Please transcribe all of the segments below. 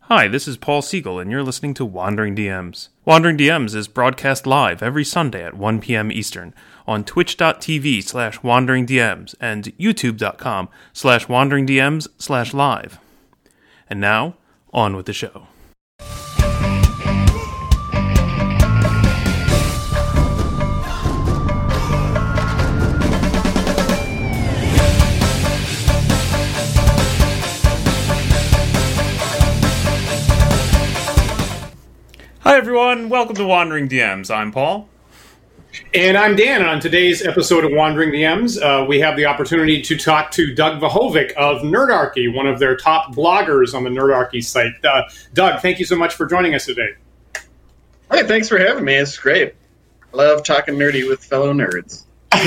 Hi, this is Paul Siegel, and you're listening to Wandering DMs. Wandering DMs is broadcast live every Sunday at 1 p.m. Eastern on twitch.tv/wanderingdms and youtube.com/wanderingdms/live. And now, on with the show. Hi everyone, welcome to Wandering DMs. I'm Paul. And I'm Dan, and on today's episode of Wandering DMs, we have the opportunity to talk to Doug Vahovic of Nerdarchy, one of their top bloggers on the Nerdarchy site. Doug, thank you so much for joining us today. Hey, thanks for having me. It's great. I love talking nerdy with fellow nerds.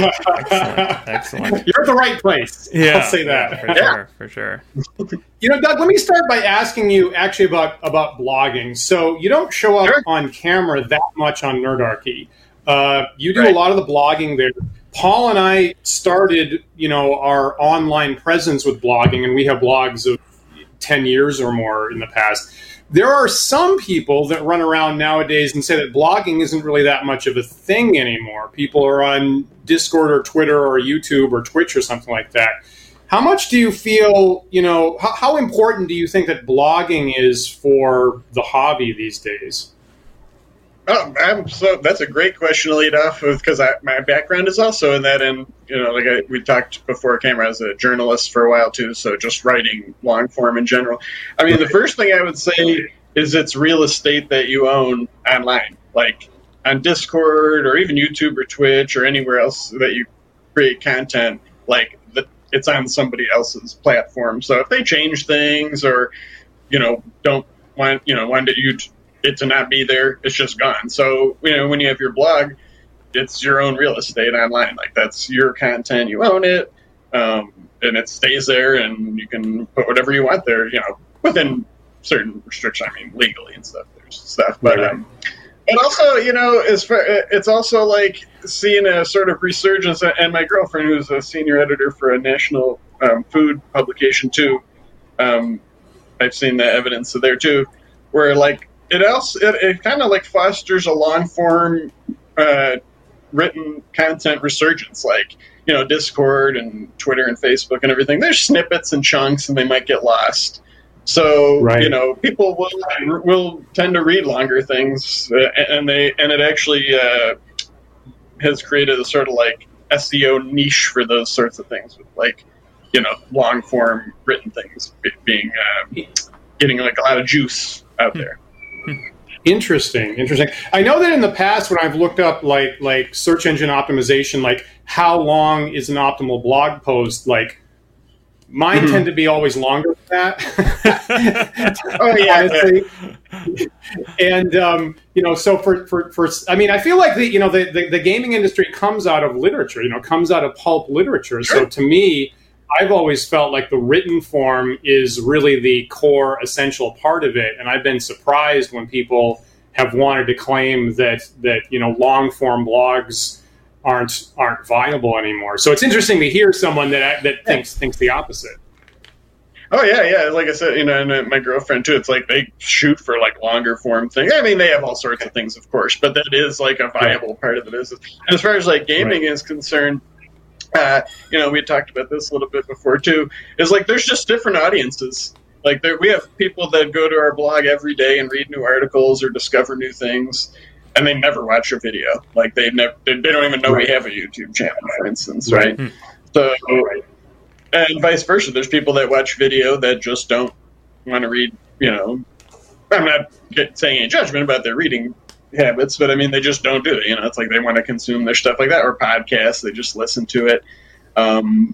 Excellent. You're at the right place. Yeah, I'll say that. For sure. You know, Doug, let me start by asking you actually about blogging. So you don't show up on camera that much on Nerdarchy. You do a lot of the blogging there. Paul and I started, our online presence with blogging, and we have blogs of 10 years or more in the past. There are some people that run around nowadays and say that blogging isn't really that much of a thing anymore. People are on Discord or Twitter or YouTube or Twitch or something like that. How much do you feel, how important do you think that blogging is for the hobby these days? Oh, that's a great question to lead off with, because my background is also in that, and we talked before camera, I was a journalist for a while too, so just writing long form in general. I mean, the first thing I would say is it's real estate that you own online, like on Discord or even YouTube or Twitch or anywhere else that you create content. It's on somebody else's platform. So if they change things or don't want it to not be there, it's just gone. So, when you have your blog, it's your own real estate online. Like, that's your content, you own it, and it stays there, and you can put whatever you want there, within certain restrictions, legally and stuff. There's stuff. But, and also, it's also like seeing a sort of resurgence, and my girlfriend, who's a senior editor for a national food publication too, I've seen the evidence there too, where it kind of fosters a long form written content resurgence, Discord and Twitter and Facebook and everything. There's snippets and chunks, and they might get lost. So people will tend to read longer things, and it actually has created a sort of SEO niche for those sorts of things, with long form written things being getting a lot of juice out there. Interesting. I know that in the past when I've looked up like search engine optimization, how long is an optimal blog post, mine tend to be always longer than that. Oh yeah. And so for I feel like the gaming industry comes out of literature, comes out of pulp literature. Sure. So to me, I've always felt like the written form is really the core essential part of it, and I've been surprised when people have wanted to claim that long form blogs aren't viable anymore. So it's interesting to hear someone that thinks the opposite. Oh yeah. Like I said, and my girlfriend too. It's they shoot for longer form things. I mean, they have all sorts of things, of course, but that is a viable part of the business. And as far as gaming is concerned, we talked about this a little bit before too. Is there's just different audiences. We have people that go to our blog every day and read new articles or discover new things, and they never watch a video. They don't even know we have a YouTube channel, for instance, right? Mm-hmm. So, and vice versa. There's people that watch video that just don't want to read. I'm not saying any judgment about their reading habits, but they just don't do it. It's they want to consume their stuff like that, or podcasts. They just listen to it. And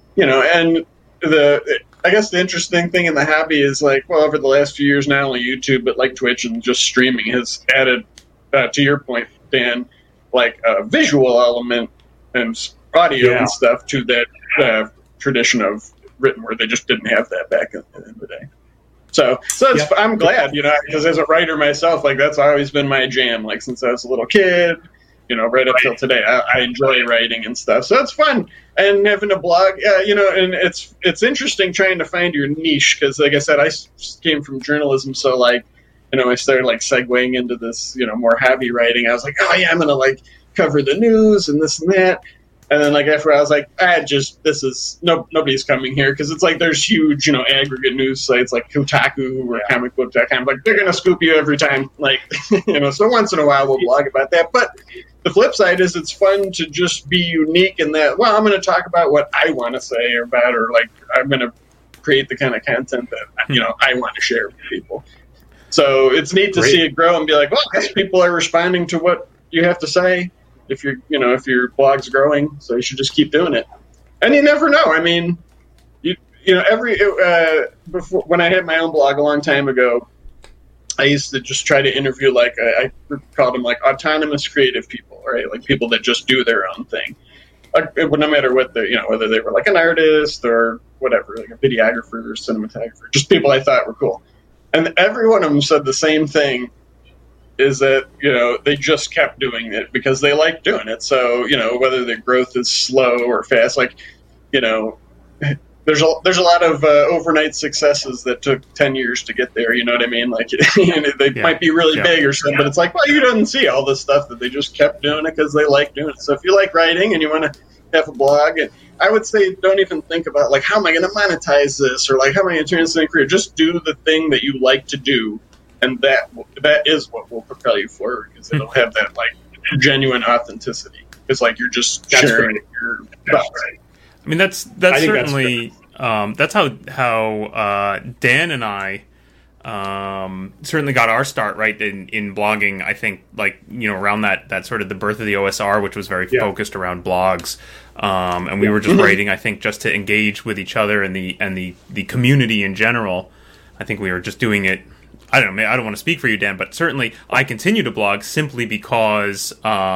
I guess the interesting thing in the hobby is over the last few years, not only YouTube, but Twitch and just streaming has added, to your point, Dan, a visual element and audio and stuff to that tradition of written, where they just didn't have that back in the day. So I'm glad, because as a writer myself, that's always been my jam, since I was a little kid, right up till today. I enjoy writing and stuff. So it's fun. And having a blog, and it's interesting trying to find your niche, because like I said, I came from journalism. So I started like segueing into this, more hobby writing. I was like, oh yeah, I'm gonna like cover the news and this and that. And then like after I was like, nobody's coming here because it's like there's huge, aggregate news sites like Kotaku or comicbook.com. Like they're gonna scoop you every time. Like, so once in a while we'll blog about that. But the flip side is it's fun to just be unique in that, well, I'm going to talk about what I want to say about, or like I'm going to create the kind of content that, I want to share with people. So it's neat to see it grow and be like, well, I guess people are responding to what you have to say if if your blog's growing. So you should just keep doing it. And you never know. I mean, before when I had my own blog a long time ago, I used to just try to interview, like, I called them, like, autonomous creative people, right? Like, people that just do their own thing. Like, no matter what whether they were, like, an artist or whatever, like a videographer or cinematographer, just people I thought were cool. And every one of them said the same thing, is that, they just kept doing it because they like doing it. So, whether the growth is slow or fast, like, there's a lot of overnight successes that took 10 years to get there. You know what I mean? Like they might be really big or something, but it's like, well, you don't see all this stuff that they just kept doing it because they like doing it. So if you like writing and you want to have a blog, and I would say don't even think about like, how am I going to monetize this, or like how am I going to turn this into a career? Just do the thing that you like to do, and that is what will propel you forward, because it'll have that like genuine authenticity. It's like you're just sharing your thoughts. Right. I mean, that's certainly that's how Dan and I certainly got our start, right, in blogging. I think like around that sort of the birth of the OSR, which was very focused around blogs, and we were just writing, I think, just to engage with each other and the community in general. I think we were just doing it. I don't know. I don't want to speak for you, Dan, but certainly I continue to blog simply because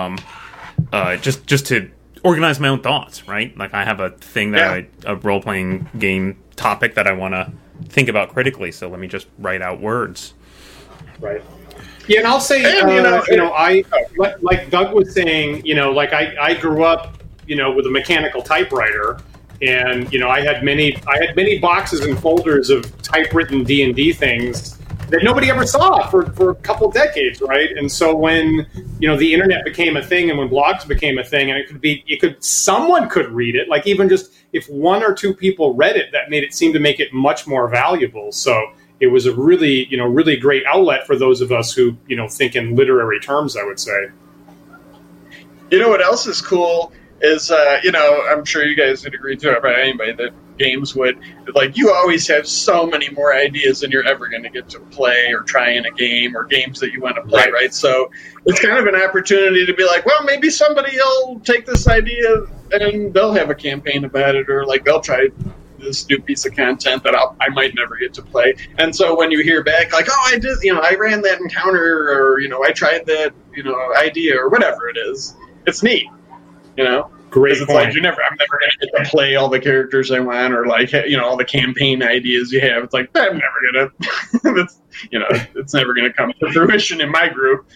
just to organize my own thoughts, right? Like I have a thing that a role-playing game topic that I want to think about critically, so let me just write out words. Right. Yeah, and I'll say, I like Doug was saying, like I grew up, with a mechanical typewriter, and I had many boxes and folders of typewritten D&D things that nobody ever saw for a couple decades, right? And so when the internet became a thing, and when blogs became a thing, and someone could read it, like even just if one or two people read it, that made it much more valuable. So it was a really really great outlet for those of us who think in literary terms, I would say. What else is cool is I'm sure you guys would agree to it, about anybody that games would, like, you always have so many more ideas than you're ever going to get to play or try in a game, or games that you want to play, right? So it's kind of an opportunity to be like, well, maybe somebody will take this idea and they'll have a campaign about it, or like they'll try this new piece of content that I might never get to play. And so when you hear back, like, oh, I did, I ran that encounter, or I tried that, idea, or whatever it is, it's neat, Great point. Like I'm never going to get to play all the characters I want, or like, all the campaign ideas you have. It's like, I'm never going to, it's never going to come to fruition in my group,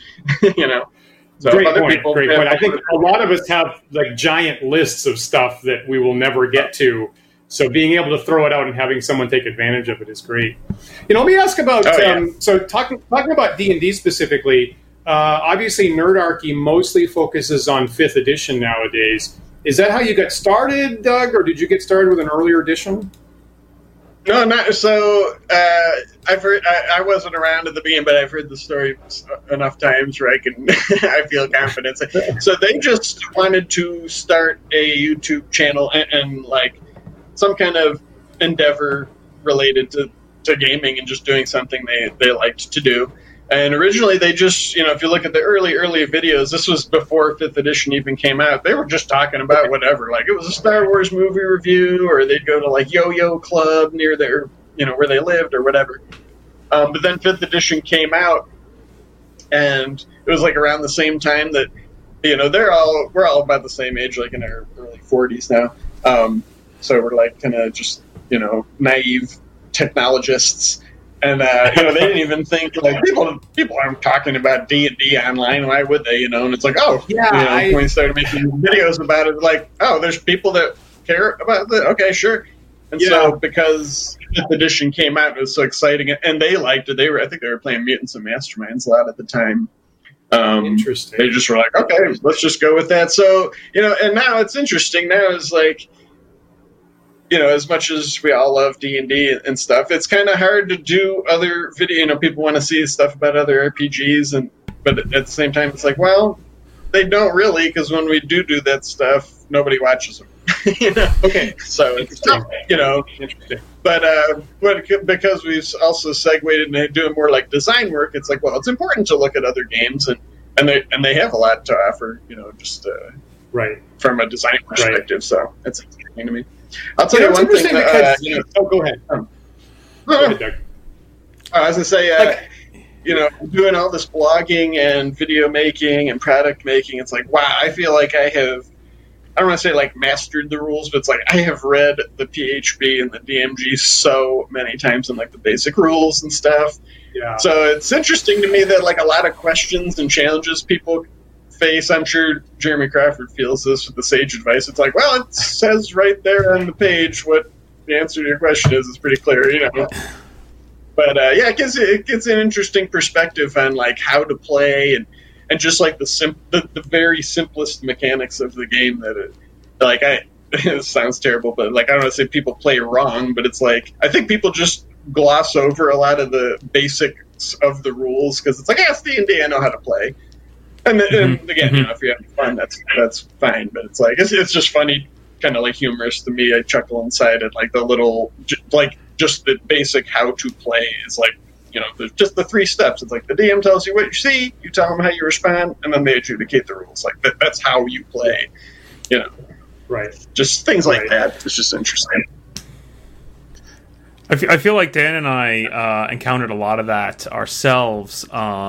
So great point. I think a lot of us have like giant lists of stuff that we will never get to. So being able to throw it out and having someone take advantage of it is great. Let me ask about, so talking about D&D specifically, obviously Nerdarchy mostly focuses on 5th edition nowadays. Is that how you got started, Doug, or did you get started with an earlier edition? No, not so. I've heard. I wasn't around at the beginning, but I've heard the story enough times where I feel confident. So they just wanted to start a YouTube channel and like some kind of endeavor related to gaming, and just doing something they liked to do. And originally they just, if you look at the early videos, this was before 5th edition even came out, they were just talking about whatever. Like it was a Star Wars movie review, or they'd go to like Yo-Yo Club near their, where they lived or whatever. But then 5th edition came out, and it was like around the same time that, we're all about the same age, like in our early 40s now. So we're like kind of just, naive technologists. And they didn't even think, like, people aren't talking about D&D online. Why would they? And it's like, when we started making videos about it, like, oh, there's people that care about that. Okay, sure. And so because 5th edition came out, it was so exciting, and they liked it. I think they were playing Mutants and Masterminds a lot at the time. Interesting. They just were like, okay, let's just go with that. So, and now it's interesting. Now it's like, as much as we all love D&D and stuff, it's kind of hard to do other video. People want to see stuff about other RPGs, but at the same time, it's like, well, they don't really, because when we do that stuff, nobody watches them. Okay, so it's tough, Interesting. But because we've also segued into doing more like design work, it's like, well, it's important to look at other games, and they have a lot to offer, just right from a design perspective. Right. So that's interesting to me. I'll tell you one thing. Go ahead. Go ahead, Doug. I was going to say, doing all this blogging and video making and product making, it's like, wow, I feel like I don't want to say like mastered the rules, but it's like I have read the PHB and the DMG so many times in like the basic rules and stuff. Yeah. So it's interesting to me that like a lot of questions and challenges people face, I'm sure Jeremy Crawford feels this with the Sage Advice. It's like, well, it says right there on the page what the answer to your question is. It's pretty clear, But it gives an interesting perspective on like how to play and just like the very simplest mechanics of the game that it sounds terrible, but like I don't want to say people play wrong, but it's like I think people just gloss over a lot of the basics of the rules because it's like, it's D&D, I know how to play. And again, if you're having fun, that's fine. But it's like it's just funny, kind of like humorous to me. I chuckle inside at like the little, like just the basic how to play is like, just the 3 steps. It's like the DM tells you what you see, you tell them how you respond, and then they adjudicate the rules. Like that's how you play. Right. Just things like that. It's just interesting. I feel like Dan and I encountered a lot of that ourselves.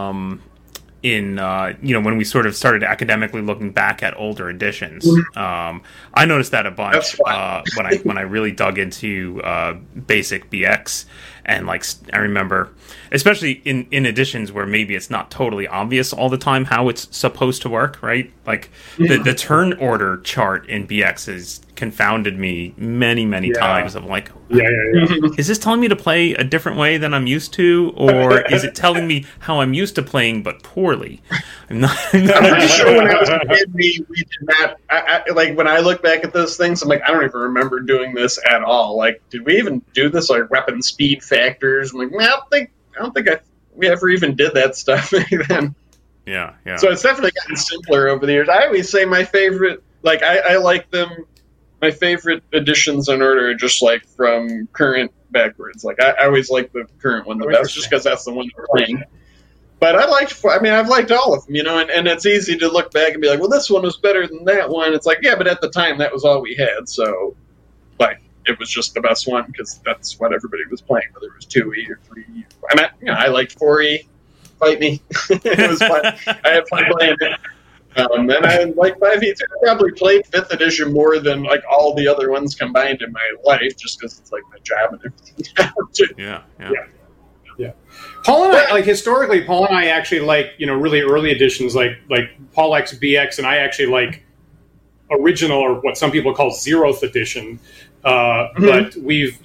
In when we sort of started academically looking back at older editions. I noticed that a bunch when I really dug into basic BX, and like I remember, especially in editions where maybe it's not totally obvious all the time how it's supposed to work, right? Like the turn order chart in BX has confounded me many times. I'm like, is this telling me to play a different way than I'm used to, or is it telling me how I'm used to playing but poorly? I'm pretty sure when I was a kid, we did not. Like when I look back at those things, I'm like, I don't even remember doing this at all. Like, did we even do this? Like weapon speed factors? I'm like, I don't think we ever even did that stuff then. Yeah. So it's definitely gotten simpler over the years. I always say my favorite, like I like them. My favorite editions in order are just like from current backwards. Like I always like the current one the best, just because that's the one we're playing. But I've liked all of them, and it's easy to look back and be like, well, this one was better than that one. It's like, yeah, but at the time that was all we had, so like it was just the best one because that's what everybody was playing, whether it was 2E or 3E. I liked 4E. Fight me. It was fun. I had fun playing it. And I like 5e too. I probably played 5th edition more than like all the other ones combined in my life, just because it's like my job and everything. Yeah. Paul and I, historically, Paul and I actually like, really early editions, like Paul X BX, and I actually like original, or what some people call 0th edition. But we've,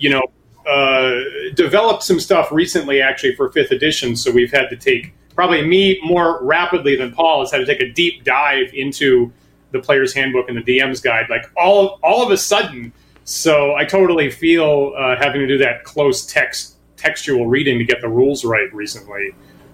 developed some stuff recently, actually, for 5th edition, so we've had to take, probably me more rapidly than Paul, has had to take a deep dive into the Player's Handbook and the DM's Guide, like all of a sudden. So I totally feel having to do that close textual reading to get the rules right recently.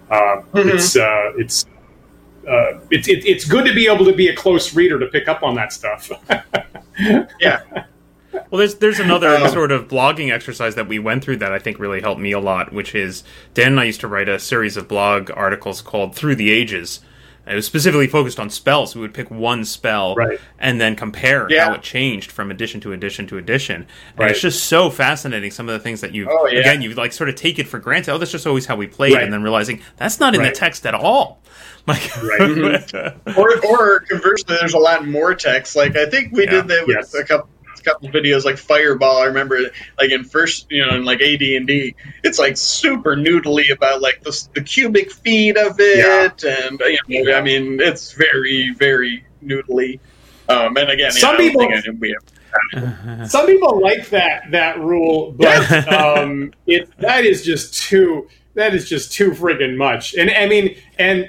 It's good to be able to be a close reader to pick up on that stuff. Yeah. Well, there's another sort of blogging exercise that we went through that I think really helped me a lot, which is Dan and I used to write a series of blog articles called Through the Ages. It was specifically focused on spells. We would pick one spell and then compare how it changed from edition to edition to edition. And it's just so fascinating, some of the things that you like sort of take it for granted. Oh, that's just always how we played, and then realizing that's not in the text at all. Like, or conversely, there's a lot more text. Like I think we did that with a couple videos like Fireball. I remember like in first, in like AD&D, it's like super noodly about like the cubic feet of it, and I mean it's very, very noodly. And again, some people Some people like that rule, but that is just too friggin' much. And I mean, and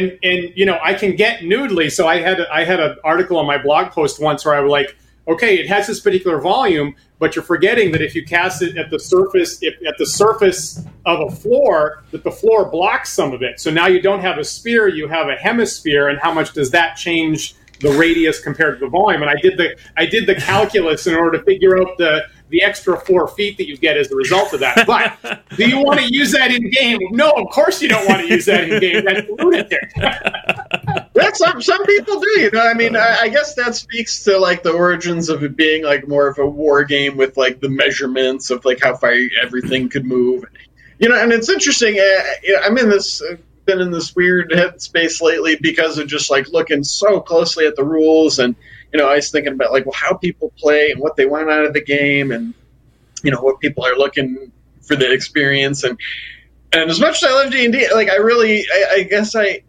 I can get noodly. So I had an article on my blog post once where I was like, okay, it has this particular volume, but you're forgetting that if you cast it at the surface of a floor, that the floor blocks some of it. So now you don't have a sphere, you have a hemisphere, and how much does that change the radius compared to the volume? And I did the calculus in order to figure out the extra 4 feet that you get as a result of that. But do you want to use that in game? No, of course you don't want to use that in game. That's lunatic. That's some people do. I mean, I guess that speaks to like the origins of it being like more of a war game with like the measurements of like how far everything could move. And it's interesting. I'm in this. Been in this weird headspace lately because of just like looking so closely at the rules, and I was thinking about like, well, how people play and what they want out of the game, and what people are looking for the experience, and as much as I love D&D, like I guess I've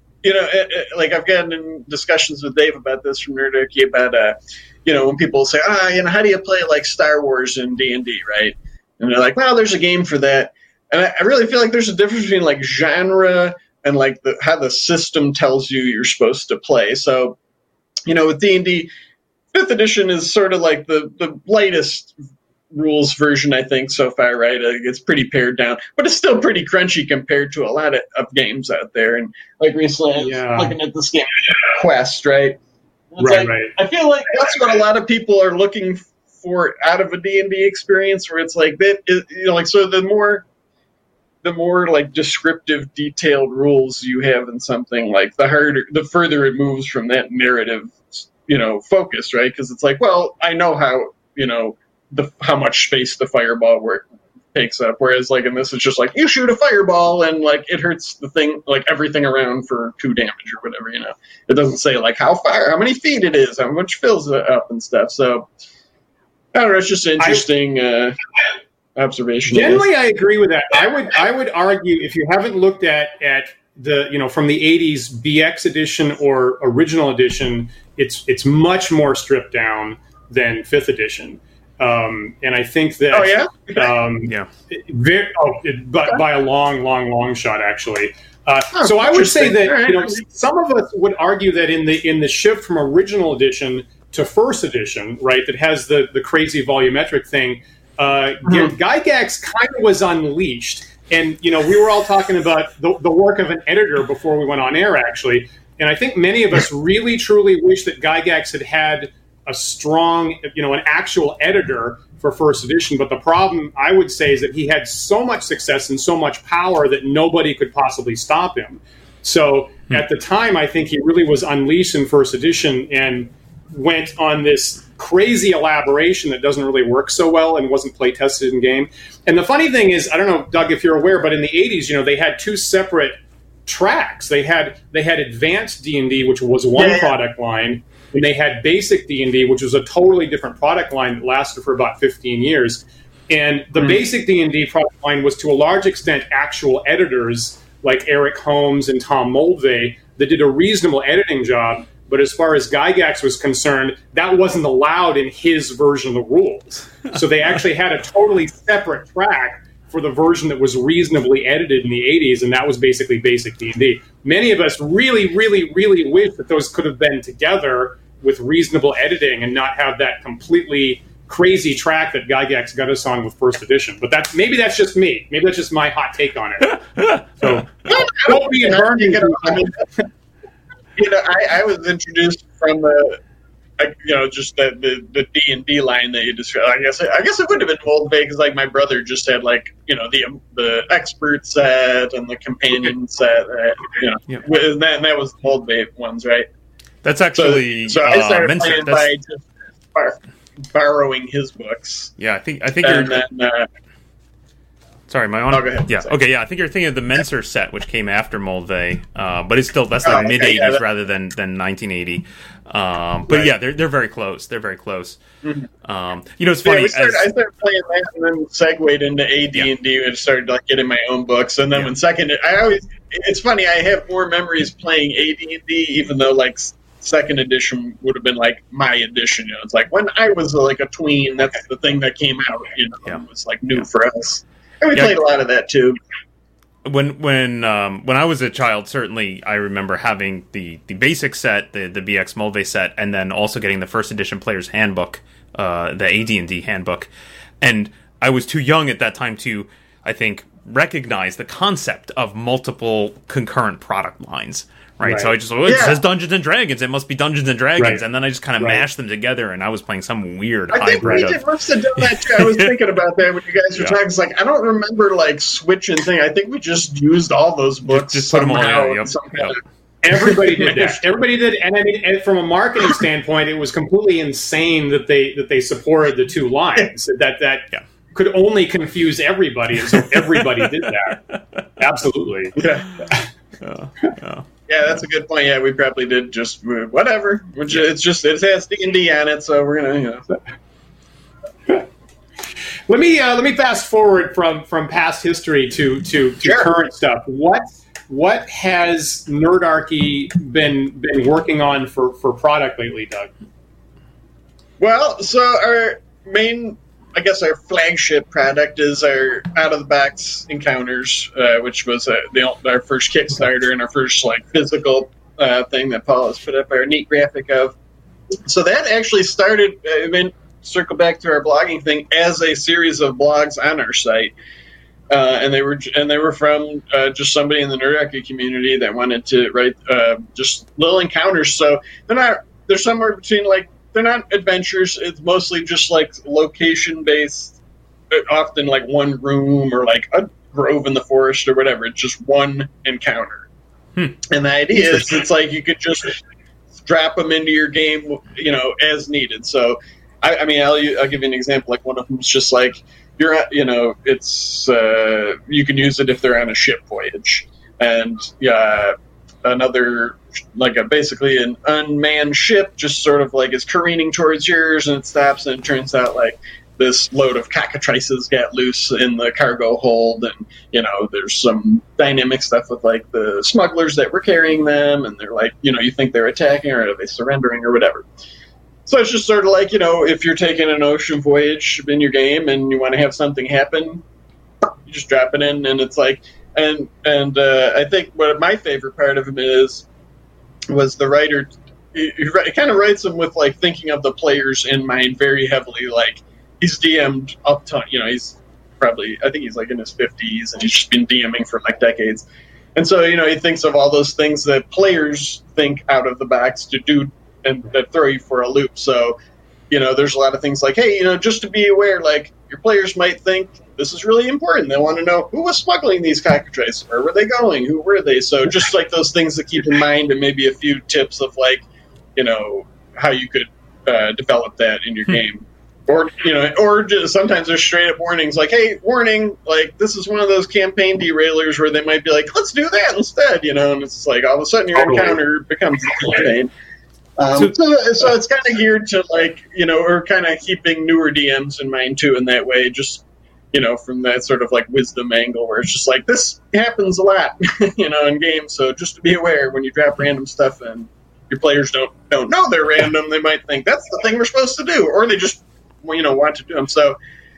gotten in discussions with Dave about this from Nerdarchy about when people say how do you play like Star Wars in D&D, right? And they're like, well, there's a game for that. And I really feel like there's a difference between like genre and like how the system tells you you're supposed to play. So, with D&D, 5th edition is sort of like the lightest rules version, I think, so far, right? It's pretty pared down, but it's still pretty crunchy compared to a lot of games out there. And like recently, I was looking at this game, Quest, right? Right. I feel like that's what a lot of people are looking for out of a D&D experience, where it's like that, so the more like descriptive, detailed rules you have in something, like the further it moves from that narrative, focus, right? Because it's like, well, I know how, how much space the fireball takes up. Whereas like in this, it's just like you shoot a fireball and like it hurts the thing, like everything around for 2 damage or whatever. It doesn't say like how many feet it is, how much fills it up and stuff. So I don't know. It's just interesting. Observation. Generally, I agree with that. I would argue, if you haven't looked at the from the 80s BX edition or original edition, it's much more stripped down than 5th edition. And I think that by a long shot, actually. So I would say that some of us would argue that in the shift from original edition to 1st edition, right, that has the crazy volumetric thing. Gygax kind of was unleashed, and we were all talking about the work of an editor before we went on air, actually. And I think many of us really truly wish that Gygax had a strong, an actual editor for 1st edition. But the problem, I would say, is that he had so much success and so much power that nobody could possibly stop him. So at the time, I think he really was unleashed in 1st edition and went on this crazy elaboration that doesn't really work so well and wasn't play tested in game. And the funny thing is, I don't know, Doug, if you're aware, but in the 80s, they had 2 separate tracks. They had advanced D&D, which was one product line, and they had basic D&D, which was a totally different product line that lasted for about 15 years. And the basic D&D product line was to a large extent actual editors like Eric Holmes and Tom Moldvay that did a reasonable editing job. But as far as Gygax was concerned, that wasn't allowed in his version of the rules. So they actually had a totally separate track for the version that was reasonably edited in the 80s, and that was basically basic D&D. Many of us really, really, really wish that those could have been together with reasonable editing and not have that completely crazy track that Gygax got us on with 1st edition. But maybe that's just me. Maybe that's just my hot take on it. So don't be burned. I was introduced from just the D&D line that you described. I guess it would have been Moldvay because like my brother just had like the expert set and the companion set. And that was Moldvay ones, right? That's actually so I started playing by just borrowing his books. Yeah, I think you're. Sorry, my own. Oh, go ahead. Yeah, Sorry. okay, yeah. I think you're thinking of the Menser set, which came after Moldvay, but it's still that's like mid '80s rather than 1980. But yeah, they're very close. They're very close. Mm-hmm. It's funny. I started playing that, and then segued into AD&D and started like getting my own books. And then when second, it's funny. I have more memories playing AD&D, even though like second edition would have been like my edition. You know, it's like when I was like a tween, that's the thing that came out. You know, it was like new for us, and we played a lot of that too. When I was a child, certainly I remember having the basic set, the BX Mulvey set, and then also getting the first edition Player's Handbook, the AD&D handbook. And I was too young at that time to, I think, recognize the concept of multiple concurrent product lines. Right, so I just it says Dungeons and Dragons. It must be Dungeons and Dragons, and then I just kind of mashed them together, and I was playing some weird hybrid. I think we must have done that too. I was thinking about that when you guys were talking. It's like I don't remember like switching thing. I think we just used all those books. Just put them all in. Everybody did that. Everybody did, and I mean, and from a marketing standpoint, it was completely insane that they supported the two lines. That could only confuse everybody, and so everybody did that. Absolutely. Yeah, that's a good point. Yeah, we probably did just whatever. It's just it has D&D on it, so we're gonna. Let me fast forward from past history to current stuff. What has Nerdarchy been working on for product lately, Doug? Well, so our main, I guess our flagship product is our out-of-the-box encounters, which was our first Kickstarter and our first like physical thing that Paul has put up our neat graphic of. So that actually started, circle back to our blogging thing, as a series of blogs on our site, and they were from just somebody in the Nerdarchy community that wanted to write just little encounters. So they're somewhere between like. They're not adventures. It's mostly just like location-based, often like one room or like a grove in the forest or whatever. It's just one encounter. And the idea is it's like you could just drop them into your game, you know, as needed. So, I'll give you an example. Like one of them is just like, it's you can use it if they're on a ship voyage. And another, like basically an unmanned ship just sort of like is careening towards yours, and it stops, and it turns out like this load of cockatrices got loose in the cargo hold, and there's some dynamic stuff with like the smugglers that were carrying them, and they're like, you think they're attacking, or are they surrendering, or whatever. So it's just sort of like, if you're taking an ocean voyage in your game and you want to have something happen, you just drop it in, and it's like. And I think what my favorite part of him was the writer. He kind of writes them with like thinking of the players in mind very heavily. Like he's DM'd up ton. He's probably, I think he's like in his 50s, and he's just been DMing for like decades. And so he thinks of all those things that players think out of the box to do and that throw you for a loop. So there's a lot of things like, hey, just to be aware, like your players might think this is really important. They want to know who was smuggling these cockatrices, where were they going, who were they? So just like those things to keep in mind, and maybe a few tips of like, how you could develop that in your game. Or just, sometimes there's straight up warnings like, hey, warning, like this is one of those campaign derailers where they might be like, let's do that instead, and it's like all of a sudden your encounter becomes a campaign. So it's kind of geared to like, or kind of keeping newer DMs in mind too, in that way, just, from that sort of like wisdom angle where it's just like, this happens a lot, in games. So just to be aware when you drop random stuff and your players don't know they're random, they might think that's the thing we're supposed to do, or they just, want to do them. So,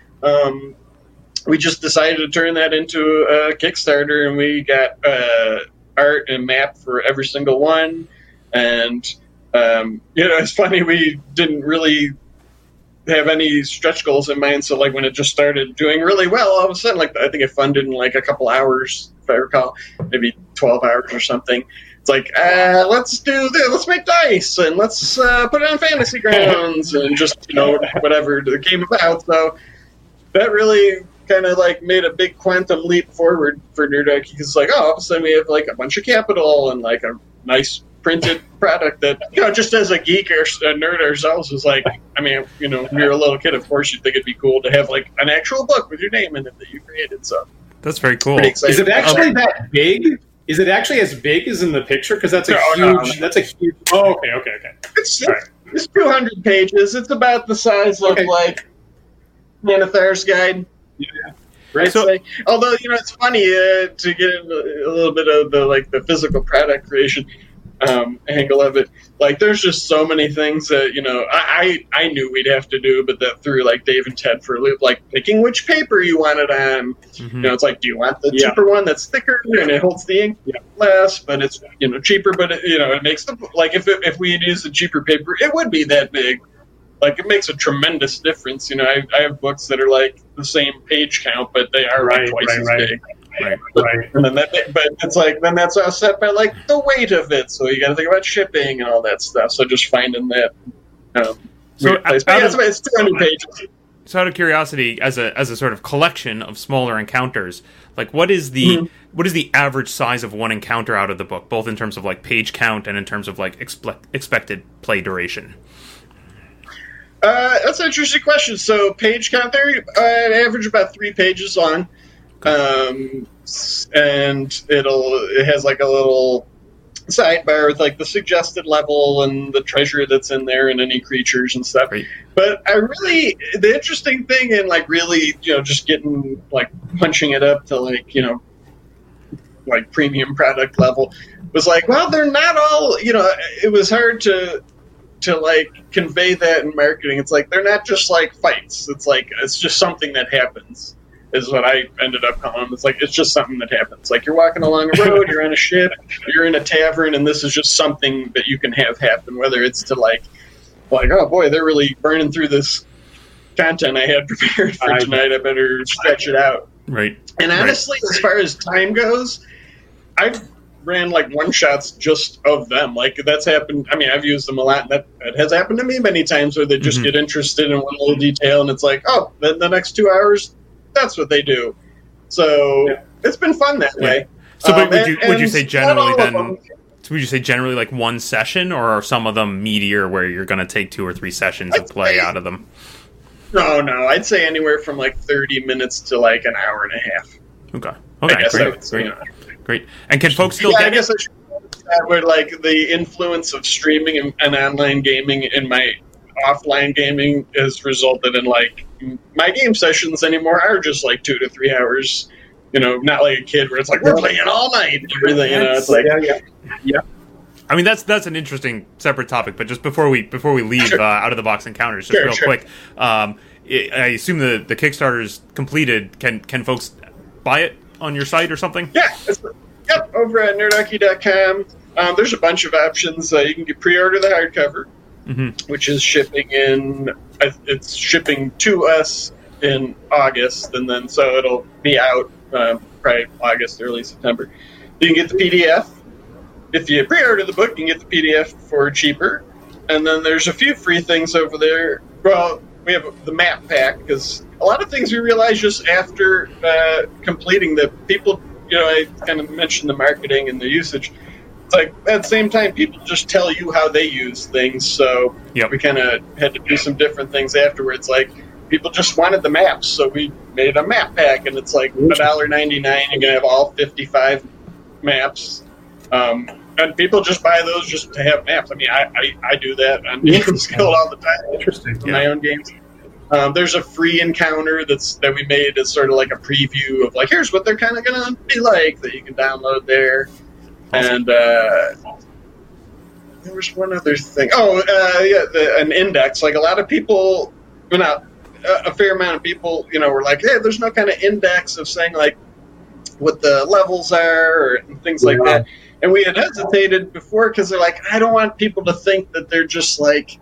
we just decided to turn that into a Kickstarter, and we got, art and map for every single one. And, it's funny, we didn't really have any stretch goals in mind, so like when it just started doing really well, all of a sudden, like I think it funded in like a couple hours, if I recall, maybe 12 hours or something. It's like, let's do this, let's make dice, and let's put it on Fantasy Grounds, and just, whatever the game about. So that really kind of like made a big quantum leap forward for Nerdarchy, because it's like, oh, all of a sudden we have like a bunch of capital and like a nice printed product that, just as a geek or a nerd ourselves, was like, I mean, when you're a little kid, of course you'd think it'd be cool to have like an actual book with your name in it that you created. So that's very cool. Is it actually that big? Is it actually as big as in the picture? Because that's huge. That's a huge. Oh, okay. It's 200 pages. It's about the size of like Manethar's Guide. Yeah. Right. So, although it's funny to get into a little bit of the physical product creation. angle of it. Like, there's just so many things that, I knew we'd have to do, but that threw, like, Dave and Ted for a loop, like picking which paper you want it on. Mm-hmm. It's like, do you want the cheaper one that's thicker and it holds the ink less, but it's, cheaper, but it makes the, like, if we had used a cheaper paper, it would be that big. Like, it makes a tremendous difference. I have books that are like the same page count, but they are like twice as big. Right. And then but it's like, then that's offset by like the weight of it. So you got to think about shipping and all that stuff. So just finding that. It's 200 pages. So out of curiosity, as a sort of collection of smaller encounters, like what is the average size of one encounter out of the book, both in terms of like page count and in terms of like expected play duration? That's an interesting question. So page count, there, average about 3 pages long. And it has like a little sidebar with like the suggested level and the treasure that's in there and any creatures and stuff. Right. But the interesting thing in like really, just getting like punching it up to like, like premium product level was like, well, they're not all, it was hard to like convey that in marketing. It's like, they're not just like fights. It's like, it's just something that happens. Is what I ended up calling them. It's like, it's just something that happens. Like, you're walking along a road, you're on a ship, you're in a tavern, and this is just something that you can have happen, whether it's to like, oh boy, they're really burning through this content I had prepared for tonight, I better stretch it out. Right. And honestly, as far as time goes, I've ran like one-shots just of them. Like, that's happened, I mean, I've used them a lot, and that has happened to me many times where they just get interested in one little detail, and it's like, oh, then the next 2 hours, that's what they do. So it's been fun that way. So, but would you say generally then? So would you say generally like one session, or are some of them meatier where you're going to take 2 or 3 sessions of play out of them? No. I'd say anywhere from like 30 minutes to like an hour and a half. Okay. Great. And can folks still get? I guess I should that where like the influence of streaming and online gaming in my offline gaming has resulted in like my game sessions anymore are just like 2 to 3 hours, not like a kid where it's like we're playing all night and everything. It's like yeah. I mean, that's an interesting separate topic, but just before we leave out of the box encounters, just real quick, I assume the Kickstarter's completed. Can folks buy it on your site or something? Yeah. Yep. Over at nerdarchy.com. There's a bunch of options. You can pre-order the hardcover. Mm-hmm. Which is shipping it's shipping to us in August, and then so it'll be out probably August, early September. You can get the PDF. If you pre-order the book, you can get the PDF for cheaper. And then there's a few free things over there. Well, we have the map pack, because a lot of things we realized just after completing that people, I kind of mentioned the marketing and the usage. Like at the same time, people just tell you how they use things, so we kind of had to do some different things afterwards. Like people just wanted the maps, so we made a map pack, and it's like $1.99. You're gonna have all 55 maps, and people just buy those just to have maps. I mean, I do that on Games Guild all the time. Interesting. For my own games. There's a free encounter that we made as sort of like a preview of like, here's what they're kind of gonna be like, that you can download there. And there was one other thing. An index. Like a lot of people, a fair amount of people, were like, hey, there's no kind of index of saying like what the levels are and things like that. And we had hesitated before because they're like, I don't want people to think that they're just like,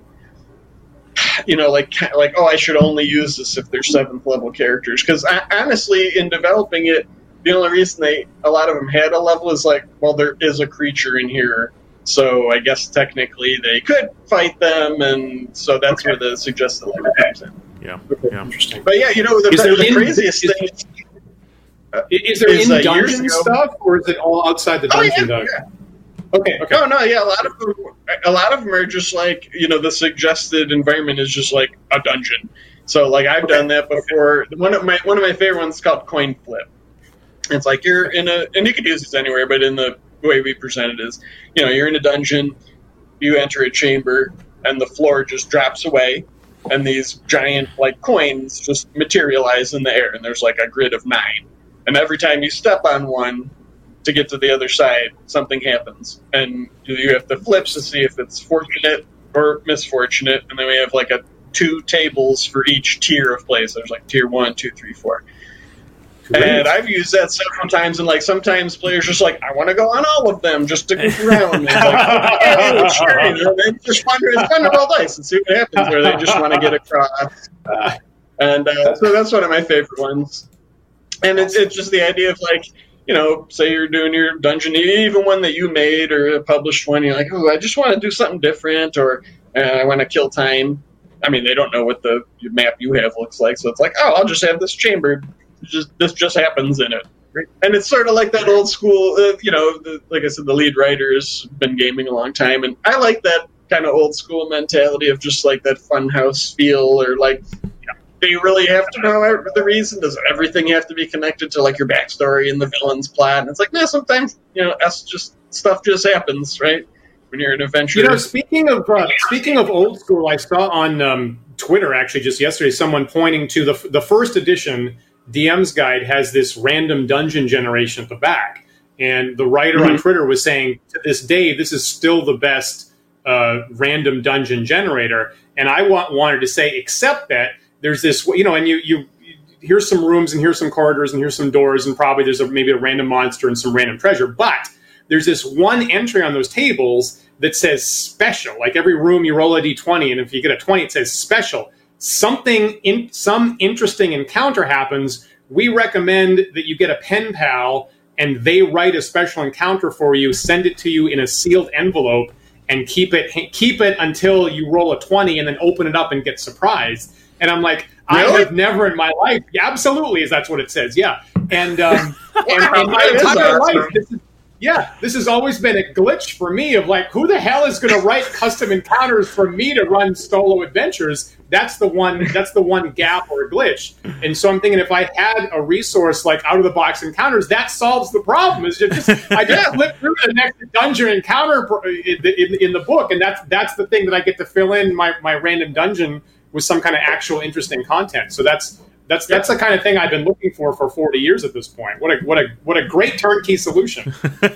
oh, I should only use this if they're 7th level characters. Because honestly, in developing it, the only reason a lot of them had a level is like, well, there is a creature in here, so I guess technically they could fight them, and so that's where the suggested level comes in. Yeah. Interesting. But yeah, the craziest thing is there in-dungeon stuff, or is it all outside the dungeon? Yeah. Okay. Oh no, yeah. A lot of them are just like, the suggested environment is just like a dungeon. So like I've done that before. One of my favorite ones is called Coin Flip. It's like you're in and you could use this anywhere, but in the way we present it is, you're in a dungeon, you enter a chamber, and the floor just drops away, and these giant like coins just materialize in the air, and there's like a grid of 9, and every time you step on one, to get to the other side, something happens, and you have to flip to see if it's fortunate or misfortunate, and then we have like 2 tables for each tier of plays. There's like tier 1, 2, 3, 4. Great. And I've used that several times, and like sometimes players just like, I want to go on all of them just to goof around. And like, okay, sure. And they just it's fun to roll dice and see what happens, where they just want to get across. And so that's one of my favorite ones. And it's just the idea of like, say you're doing your dungeon, even one that you made or a published one, you're like, oh, I just want to do something different, or I want to kill time. I mean, they don't know what the map you have looks like, so it's like, oh, I'll just have this chamber. This just happens in it. And it's sort of like that old school, like I said, the lead writer's been gaming a long time, and I like that kind of old school mentality of just like that funhouse feel, or like, do you really have to know the reason? Does everything have to be connected to like your backstory and the villain's plot? And it's like, no, sometimes stuff just happens, right? When you're an adventurer. Speaking of old school, I saw on Twitter actually just yesterday someone pointing to the first edition DM's Guide has this random dungeon generation at the back, and the writer on Twitter was saying to this day this is still the best random dungeon generator. And I wanted to say, except that there's this, and you here's some rooms and here's some corridors and here's some doors and probably there's maybe a random monster and some random treasure, but there's this one entry on those tables that says special. Like every room you roll a d20, and if you get a 20, it says special. Some interesting encounter happens. We recommend that you get a pen pal and they write a special encounter for you, send it to you in a sealed envelope, and keep it until you roll a 20 and then open it up and get surprised. And I'm like, really? I have never in my life, absolutely, that's what it says, yeah. And in my entire life, this has always been a glitch for me of like, who the hell is going to write custom encounters for me to run solo adventures? That's the one gap or a glitch. And so I'm thinking, if I had a resource like out of the box encounters, that solves the problem. Is I just flip through the next dungeon encounter in the book, and that's the thing that I get to fill in my random dungeon with some kind of actual interesting content. So that's the kind of thing I've been looking for 40 years at this point. What a great turnkey solution.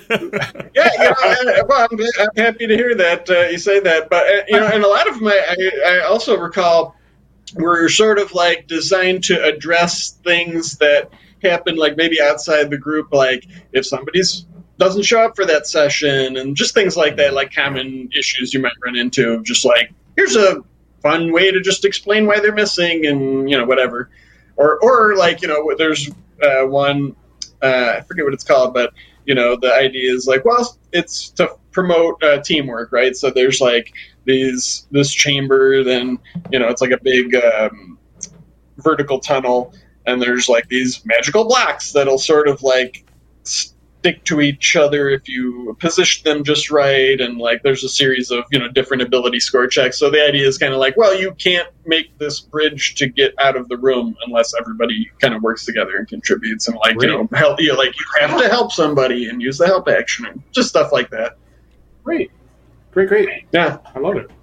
Well, I'm happy to hear that you say that. But and a lot of them, I also recall were sort of like designed to address things that happen, like maybe outside the group, like if somebody's doesn't show up for that session, and just things like that, like common issues you might run into. Just like, here's a fun way to just explain why they're missing, and whatever. Or like, there's one, I forget what it's called, but, the idea is like, well, it's to promote teamwork, right? So there's like this chamber, then, it's like a big vertical tunnel, and there's like these magical blocks that'll sort of like stick to each other if you position them just right, and like there's a series of different ability score checks. So the idea is kind of like, well, you can't make this bridge to get out of the room unless everybody kind of works together and contributes, and like help you, like you have to help somebody and use the help action and just stuff like that. Great. Yeah, I love it.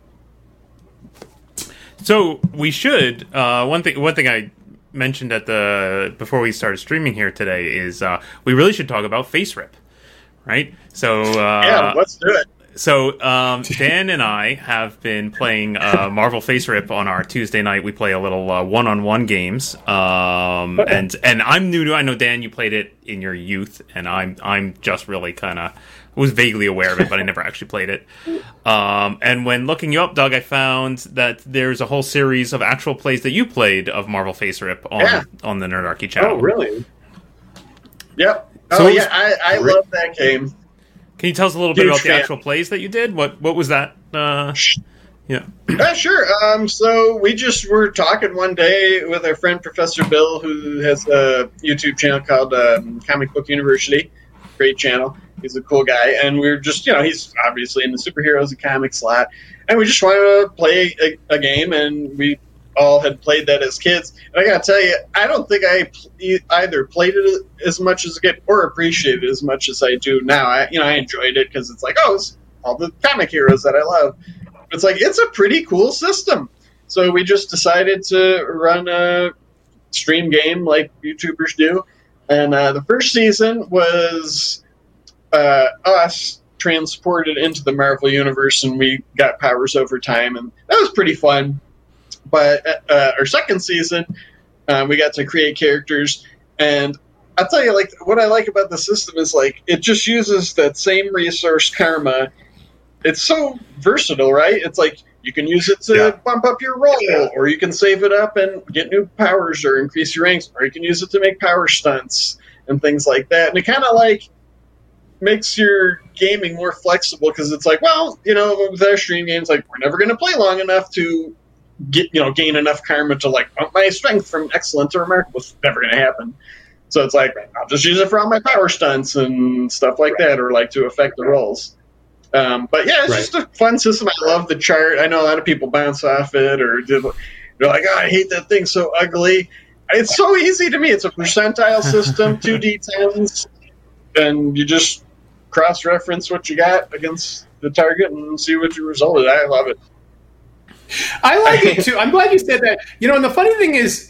So we should one thing I mentioned before we started streaming here today is we really should talk about FaceRip, right? So let's do it. So Dan and I have been playing Marvel FaceRip on our Tuesday night. We play a little one-on-one games, and I'm new to. I know Dan, you played it in your youth, and I'm just really kind of was vaguely aware of it, but I never actually played it. And when looking you up, Doug, I found that there's a whole series of actual plays that you played of Marvel FaceRip on the Nerdarchy channel. Oh, really? Yep. So I love that game. Can you tell us a little bit about the actual plays that you did? What was that? Sure. So we just were talking one day with our friend Professor Bill, who has a YouTube channel called Comic Book University. Great channel. He's a cool guy, and we were just, he's obviously in the superheroes and comics slot, and we just wanted to play a game, and we all had played that as kids. And I gotta tell you, I don't think I either played it as much as a kid or appreciated it as much as I do now. I enjoyed it because it's like, it's all the comic heroes that I love. It's like, it's a pretty cool system. So we just decided to run a stream game like YouTubers do. And the first season was us transported into the Marvel Universe, and we got powers over time, and that was pretty fun. But our second season, we got to create characters, and I'll tell you, like, what I like about the system is, like, it just uses that same resource, karma. It's so versatile, right? It's like you can use it to bump up your roll, or you can save it up and get new powers or increase your ranks, or you can use it to make power stunts and things like that. And it kind of, like, makes your gaming more flexible, because it's like, well, you know, with our stream games, like, we're never going to play long enough to gain enough karma to, like, bump my strength from excellent to remarkable. It's never going to happen. So it's like, I'll just use it for all my power stunts and stuff like that, or, like, to affect the rolls. But yeah, it's just a fun system. I love the chart. I know a lot of people bounce off it, or they're like, oh, I hate that thing, so ugly. It's so easy to me. It's a percentile system, 2d10s, and you just cross-reference what you got against the target and see what your result is. I love it. I like it too. I'm glad you said that. You know, and the funny thing is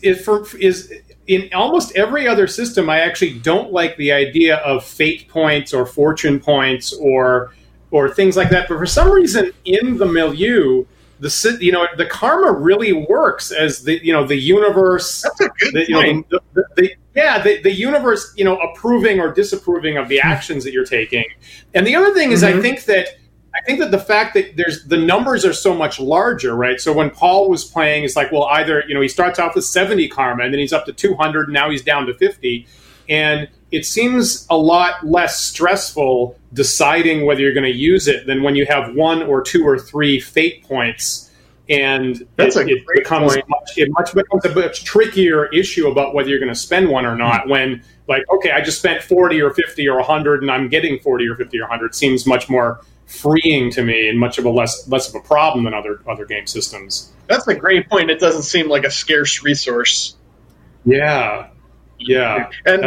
in almost every other system, I actually don't like the idea of fate points or fortune points or things like that. But for some reason, in the milieu, the karma really works as the universe. That's a good point. The universe, approving or disapproving of the actions that you're taking. And the other thing is, I think that the fact that the numbers are so much larger, right? So when Paul was playing, it's like, well, either, he starts off with 70 karma and then he's up to 200 and now he's down to 50. And it seems a lot less stressful deciding whether you're going to use it than when you have 1 or 2 or 3 fate points. And it becomes a much trickier issue about whether you're going to spend one or not. When, like, okay, I just spent 40 or 50 or 100 and I'm getting 40 or 50 or 100 seems much more freeing to me and much of a less of a problem than other game systems. That's a great point. It doesn't seem like a scarce resource. Yeah. And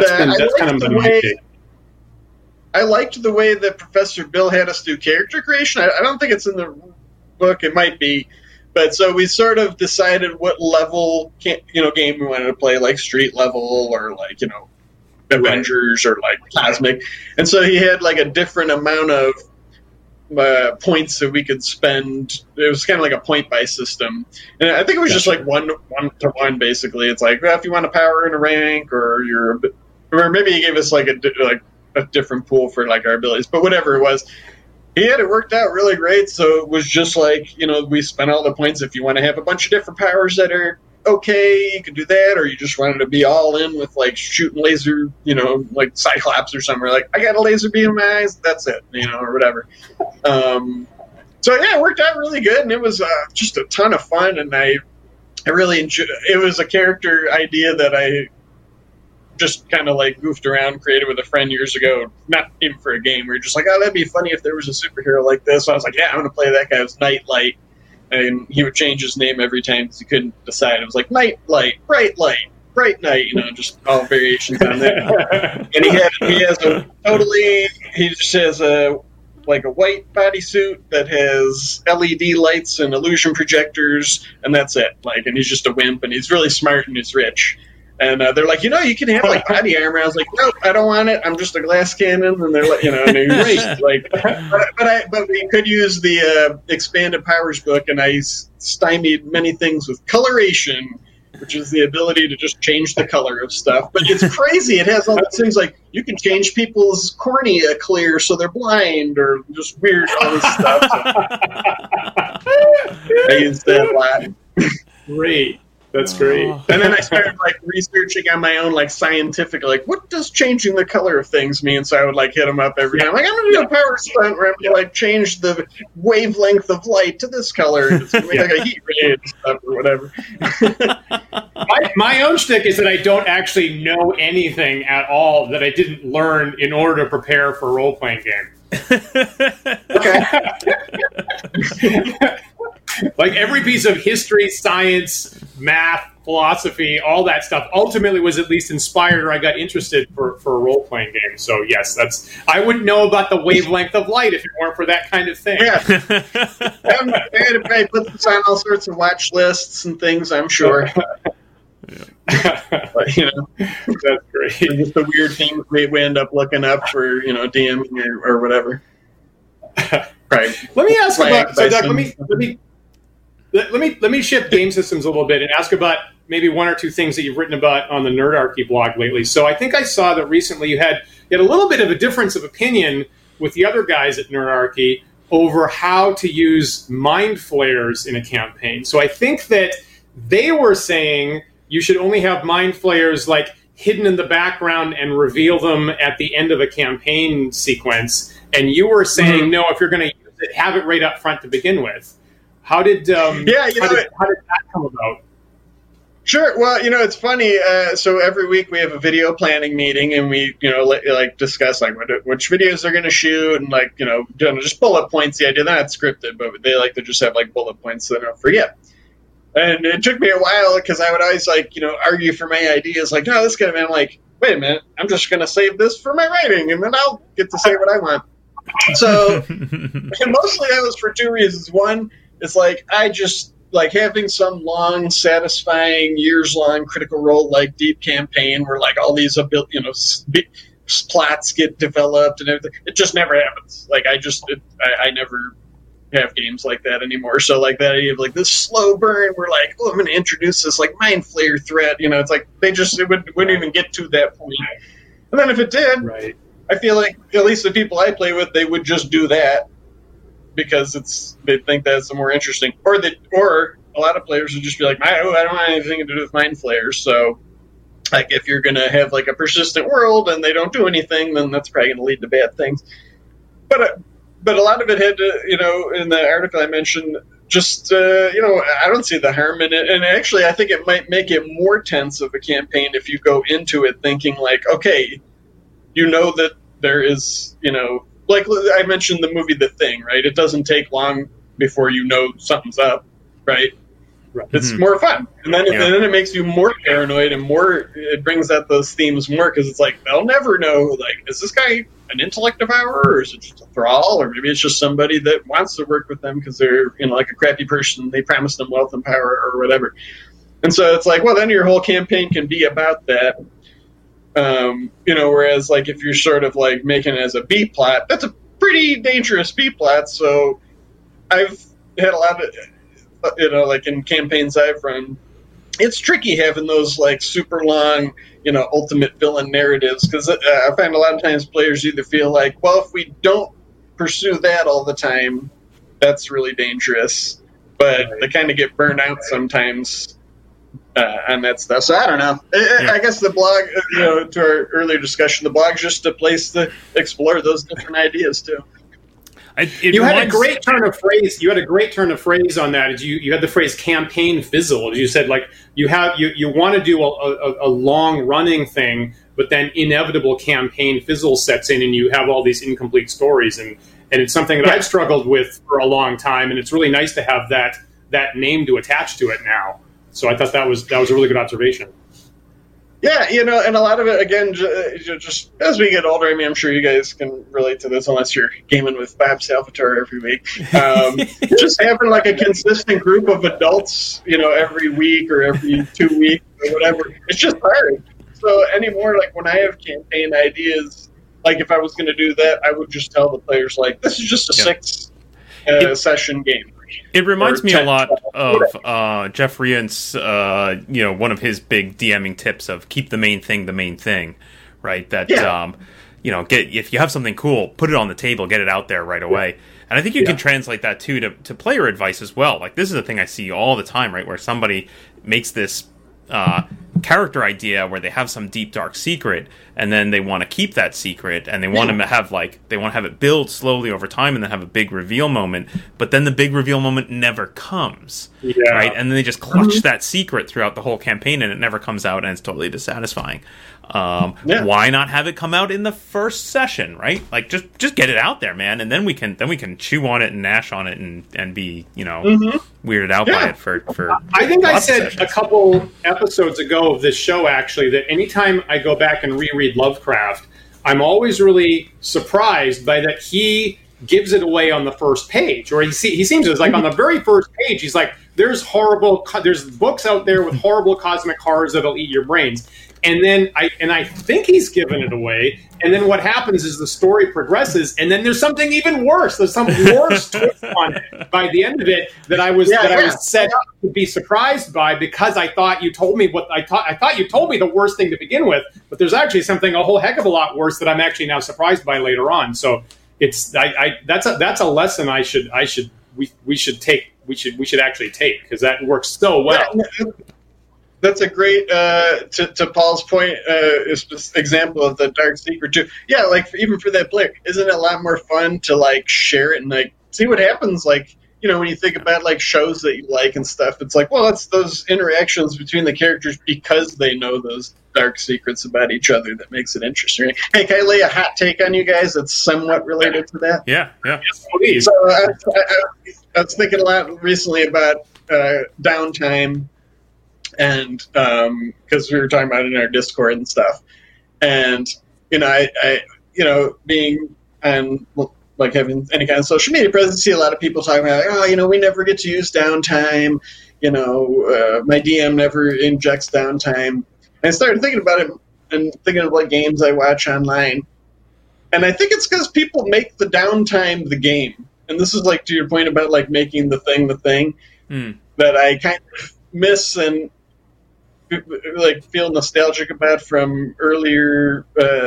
I liked the way that Professor Bill had us do character creation. I don't think it's in the book. It might be. But so we sort of decided what level game we wanted to play, like street level or like, Avengers or like Cosmic. And so he had like a different amount of points that we could spend. It was kind of like a point-by system. And I think it was just like one to one, basically. It's like, well, if you want a power and a rank, or or maybe he gave us like a different pool for like our abilities, but whatever it was. He had it worked out really great, so it was just like, we spent all the points. If you want to have a bunch of different powers that are okay, you can do that, or you just wanted to be all in with, like, shooting laser, like Cyclops or something. Like, I got a laser beam in my eyes, that's it, or whatever. So, yeah, it worked out really good, and it was just a ton of fun, and I really enjoyed it. It was a character idea that I just kind of like goofed around, created with a friend years ago, not even for a game. We were just like, oh, that'd be funny if there was a superhero like this. So I was like, yeah, I'm going to play that guy. It was Nightlight. And he would change his name every time because he couldn't decide. It was like Nightlight, Bright Night, just all variations on that. And he just has a white bodysuit that has LED lights and illusion projectors, and that's it. And he's just a wimp, and he's really smart and he's rich. And they're like, you can have like body armor. I was like, nope, I don't want it. I'm just a glass cannon. And they're like, and he's like, but we could use the expanded powers book, and I stymied many things with coloration, which is the ability to just change the color of stuff. But it's crazy. It has all these things like you can change people's cornea clear so they're blind, or just weird all this stuff. So I used that a lot. Great. That's great. And then I started researching on my own, scientific, what does changing the color of things mean? So I would hit them up every time. I'm going to do a power stunt where I'm going to change the wavelength of light to this color. It's going to be like a heat ray and stuff or whatever. My own shtick is that I don't actually know anything at all that I didn't learn in order to prepare for a role-playing game. Every piece of history, science, math, philosophy, all that stuff ultimately was at least inspired, or I got interested for a role-playing game. So yes, I wouldn't know about the wavelength of light if it weren't for that kind of thing. Yeah. I put this on all sorts of watch lists and things, I'm sure. But, that's great. Just the weird things we end up looking up for, DMing or whatever. Right. Let me ask about. So, Doug, let me shift game systems a little bit and ask about maybe one or two things that you've written about on the Nerdarchy blog lately. So, I think I saw that recently you had a little bit of a difference of opinion with the other guys at Nerdarchy over how to use mind flayers in a campaign. So, I think that they were saying you should only have mind flayers like hidden in the background and reveal them at the end of a campaign sequence. And you were saying, no, if you're going to use it, have it right up front to begin with. How did how did that come about? Sure. Well, it's funny. So every week we have a video planning meeting, and we, discuss which videos they're going to shoot, and just bullet points. The idea they're not scripted, but they like to just have bullet points so they don't forget. And it took me a while because I would always argue for my ideas. Like, no, this guy, man. I'm like, wait a minute, I'm just going to save this for my writing, and then I'll get to say what I want. So, and mostly that was for two reasons. One, it's I just having some long, satisfying, years-long Critical Role deep campaign where all these plots get developed and everything. It just never happens. I never have games like that anymore. So that idea of this slow burn, we're I'm going to introduce this mind flayer threat. It's it wouldn't even get to that point. And then if it did, right. I feel like at least the people I play with, they would just do that because they think that's the more interesting. Or a lot of players would just be like, I don't want anything to do with mind flayers. So if you're going to have a persistent world and they don't do anything, then that's probably going to lead to bad things. But a lot of it had to, in the article I mentioned, just, I don't see the harm in it. And actually, I think it might make it more tense of a campaign if you go into it thinking okay, that there is, I mentioned the movie The Thing, right? It doesn't take long before something's up, right? Right. It's more fun. And then it makes you more paranoid and it brings out those themes more because it's they'll never know, is this guy an intellect devourer or is it just a thrall? Or maybe it's just somebody that wants to work with them because they're, a crappy person. They promised them wealth and power or whatever. And so it's then your whole campaign can be about that. Whereas if you're sort of making it as a B plot, that's a pretty dangerous B plot. So I've had a lot of, in campaigns I've run, it's tricky having those super long, ultimate villain narratives because I find a lot of times players either feel well, if we don't pursue that all the time, that's really dangerous. But they kind of get burned out sometimes. On that stuff. So I don't know. I guess the blog, to our earlier discussion, the blog's just a place to explore those different ideas too. You had a great turn of phrase. You had a great turn of phrase on that. You had the phrase "campaign fizzle." You said you want to do a long running thing, but then inevitable campaign fizzle sets in, and you have all these incomplete stories. And it's something that I've struggled with for a long time, and it's really nice to have that name to attach to it now. So I thought that was a really good observation. Yeah, and a lot of it, again, just as we get older, I mean, I'm sure you guys can relate to this unless you're gaming with Bob Salvatore every week. Just having a consistent group of adults, every week or every 2 weeks or whatever, it's just hard. So anymore, when I have campaign ideas, if I was going to do that, I would just tell the players, this is just a 6 session game. It reminds me a lot of Jeff Rient's, one of his big DMing tips of keep the main thing, right? That, if you have something cool, put it on the table, get it out there right away. And I think you can translate that, too, to player advice as well. This is a thing I see all the time, right, where somebody makes this character idea where they have some deep, dark secret, and then they want to keep that secret, and they want to have it build slowly over time, and then have a big reveal moment. But then the big reveal moment never comes, right? And then they just clutch that secret throughout the whole campaign, and it never comes out, and it's totally dissatisfying. Why not have it come out in the first session, right? Just get it out there, man, and then we can chew on it and gnash on it and be weirded out by it for. I think I said a couple episodes ago of this show actually that anytime I go back and reread Lovecraft, I'm always really surprised by that he gives it away on the first page, or he seems to on the very first page he's there's books out there with horrible cosmic horrors that'll eat your brains. And then I think he's given it away. And then what happens is the story progresses, and then there's something even worse. There's some worse twist on it by the end of it that I was set up to be surprised by, because I thought you told me I thought you told me the worst thing to begin with, but there's actually something a whole heck of a lot worse that I'm actually now surprised by later on. So it's that's a lesson we should actually take, because that works so well. That's a great, to Paul's point, example of the Dark Secret too. Yeah, like even for that player, isn't it a lot more fun to like share it and like see what happens? Like, you know, when you think about like shows that you like and stuff, it's like, well, it's those interactions between the characters because they know those dark secrets about each other that makes it interesting. Hey, can I lay a hot take on you guys that's somewhat related to that? Yeah. So I was thinking a lot recently about downtime. And because we were talking about it in our Discord and stuff, and you know, I being on like having any kind of social media presence, see a lot of people talking about, like, oh, you know, we never get to use downtime. You know, my DM never injects downtime. And I started thinking about it and thinking of like games I watch online, and I think it's because people make the downtime the game. And this is like to your point about like making the thing that I kind of miss and like feel nostalgic about from earlier,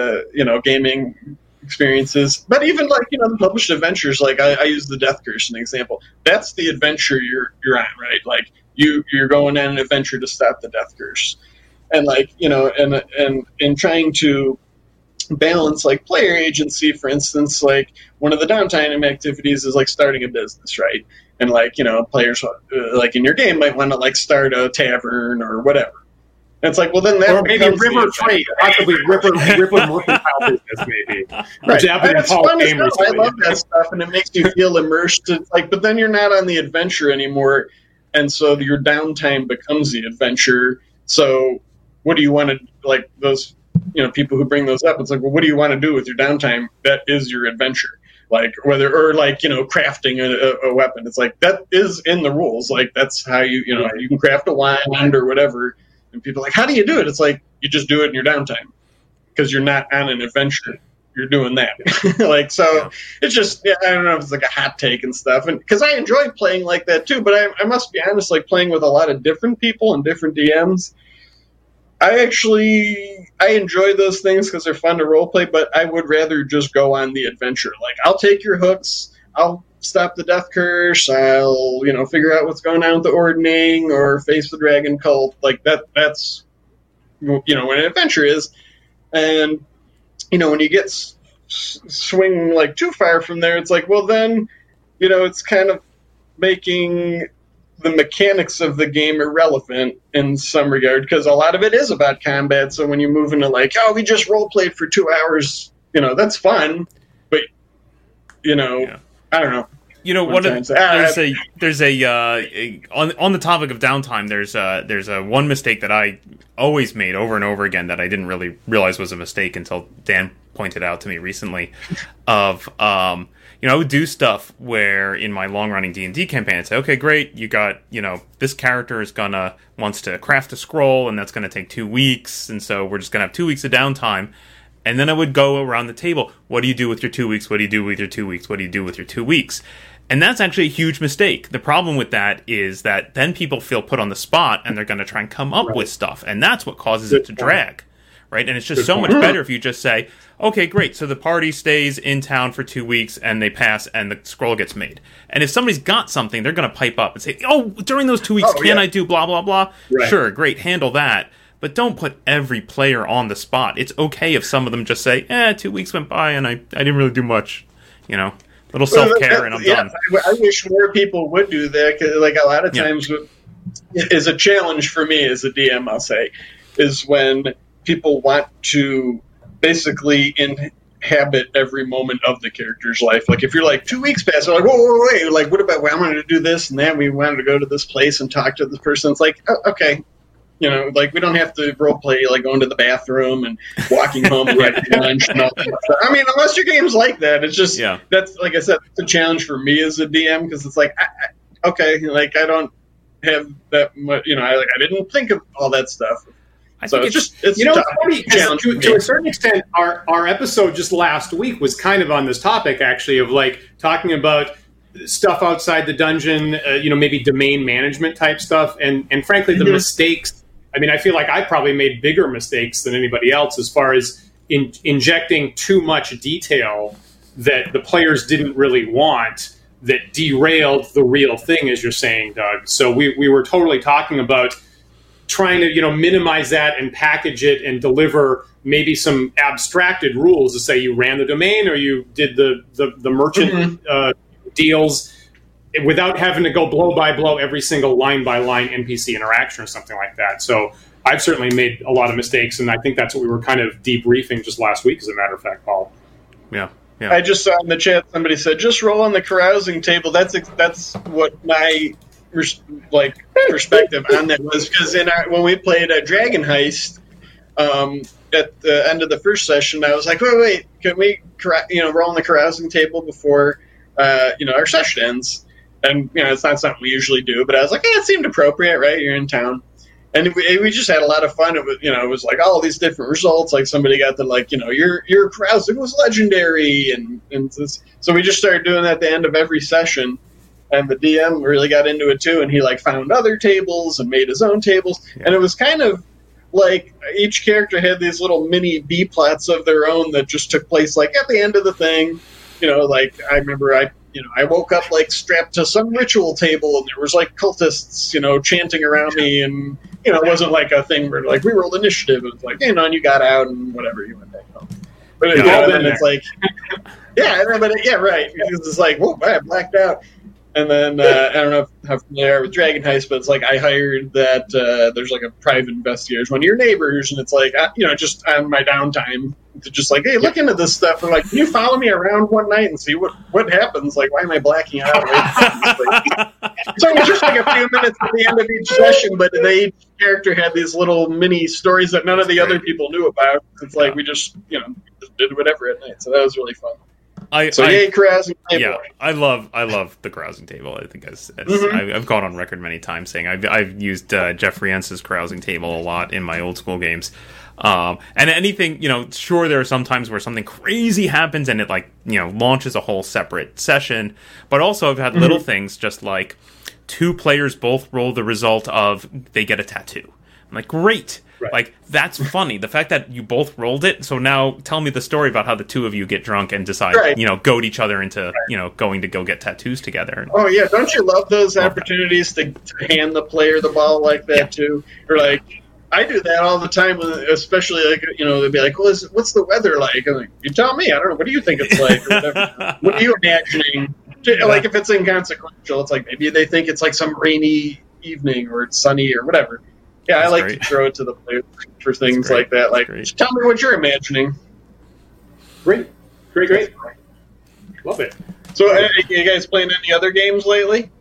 gaming experiences. But even like, you know, the published adventures, like I use the Death Curse as an example. That's the adventure you're on, right? Like you're going on an adventure to stop the Death Curse, and like, you know, and in trying to balance like player agency, for instance, like one of the downtime activities is like starting a business, right? And like, you know, players like in your game might want to like start a tavern or whatever. And it's like, well, then that, or maybe river trade, possibly river mercantile business, maybe. Right. That's fun as hell. I love that stuff, and it makes you feel immersed. It's like, but then you're not on the adventure anymore, and so your downtime becomes the adventure. So, what do you want to like those? You know, people who bring those up. It's like, well, what do you want to do with your downtime? That is your adventure. Like whether or like, you know, crafting a weapon. It's like that is in the rules. Like that's how you can craft a wand or whatever. And people are like, how do you do it? It's like, you just do it in your downtime because you're not on an adventure. You're doing that. Like, so it's just, I don't know if it's like a hot take and stuff. And because I enjoy playing like that too, but I must be honest, like playing with a lot of different people and different DMs, I enjoy those things because they're fun to roleplay, but I would rather just go on the adventure. Like, I'll take your hooks, I'll stop the Death Curse, I'll, you know, figure out what's going on with the Ordning or face the Dragon Cult. Like, that's, you know, what an adventure is. And, you know, when you get swing, like, too far from there, it's like, well, then, you know, it's kind of making the mechanics of the game irrelevant in some regard, because a lot of it is about combat. So when you move into like, oh, we just role played for 2 hours, you know, that's fun, but you know, I don't know. You know, on the topic of downtime, there's a one mistake that I always made over and over again that I didn't really realize was a mistake until Dan pointed out to me recently. Of you know, I would do stuff where in my long-running D&D campaign, I'd say, okay, great, you got, you know, this character wants to craft a scroll, and that's going to take 2 weeks, and so we're just going to have 2 weeks of downtime. And then I would go around the table, what do you do with your 2 weeks? What do you do with your 2 weeks? What do you do with your 2 weeks? And that's actually a huge mistake. The problem with that is that then people feel put on the spot, and they're going to try and come up with stuff, and that's what causes it to drag. Right? And it's just so much better if you just say, okay, great, so the party stays in town for 2 weeks, and they pass, and the scroll gets made. And if somebody's got something, they're going to pipe up and say, oh, during those 2 weeks, I do blah, blah, blah? Right. Sure, great, handle that. But don't put every player on the spot. It's okay if some of them just say, 2 weeks went by, and I didn't really do much, you know. Little self-care, and I'm done. I wish more people would do that, because like, a lot of times is a challenge for me as a DM, I'll say, is when people want to basically inhabit every moment of the character's life. Like, if you're like 2 weeks past, they're like, whoa, wait, like, what about, I wanted to do this and that, we wanted to go to this place and talk to this person. It's like, oh, okay. You know, like, we don't have to role play, like, going to the bathroom and walking home and having lunch and all that stuff. I mean, unless your game's like that, it's just, that's, like I said, it's a challenge for me as a DM, because it's like, okay, like, I don't have that much. I didn't think of all that stuff. So it's funny, to a certain extent, our episode just last week was kind of on this topic, actually, of like talking about stuff outside the dungeon, maybe domain management type stuff, and frankly, the mistakes. I mean, I feel like I probably made bigger mistakes than anybody else as far as injecting too much detail that the players didn't really want, that derailed the real thing, as you're saying, Doug. So we were totally talking about trying to minimize that and package it and deliver maybe some abstracted rules to say you ran the domain or you did the merchant deals without having to go blow by blow every single line by line NPC interaction or something like that. So I've certainly made a lot of mistakes, and I think that's what we were kind of debriefing just last week, as a matter of fact, Paul. Yeah. I just saw in the chat somebody said just roll on the carousing table. That's what my perspective on that was, because when we played a Dragon Heist at the end of the first session, I was like, wait, can we roll on the carousing table before our session ends? And it's not something we usually do, but I was like, it seemed appropriate, right? You're in town. And we just had a lot of fun. It was like all these different results. Like somebody got your carousing was legendary, and so we just started doing that at the end of every session. And the DM really got into it too, and he found other tables and made his own tables. Yeah. And it was kind of like each character had these little mini B plots of their own that just took place at the end of the thing. I remember I woke up strapped to some ritual table, and there was cultists, chanting around me, and it wasn't a thing where we rolled initiative. It was and you got out and whatever, you went back home. But then it's right. It's whoa, I blacked out. And then I don't know how familiar you are with Dragon Heist, but it's I hired that there's a private investigator, one of your neighbors, and it's just on my downtime to just hey, look into this stuff. And can you follow me around one night and see what happens? Why am I blacking out? So it was just a few minutes at the end of each session, but each character had these little mini stories that none of the other people knew about. It's we just just did whatever at night. So that was really fun. Yay, carousing table. Yeah, I love the carousing table. I think I've gone on record many times saying I've used Jeffrey Ence's carousing table a lot in my old school games. And anything, sure, there are some times where something crazy happens and it launches a whole separate session. But also I've had little things just like two players both roll the result of they get a tattoo. I'm great. Right. That's funny. The fact that you both rolled it. So now tell me the story about how the two of you get drunk and decide, goad each other into, going to go get tattoos together. Oh, yeah. Don't you love those opportunities to hand the player the ball like that, too? Or, I do that all the time, especially, they'd be well, what's the weather like? I'm you tell me. I don't know. What do you think it's like? Or whatever. What are you imagining? If it's inconsequential, it's maybe they think it's some rainy evening or it's sunny or whatever. Yeah, I like to throw it to the players for things like that. Just tell me what you're imagining. Great. Love it. So, you guys playing any other games lately?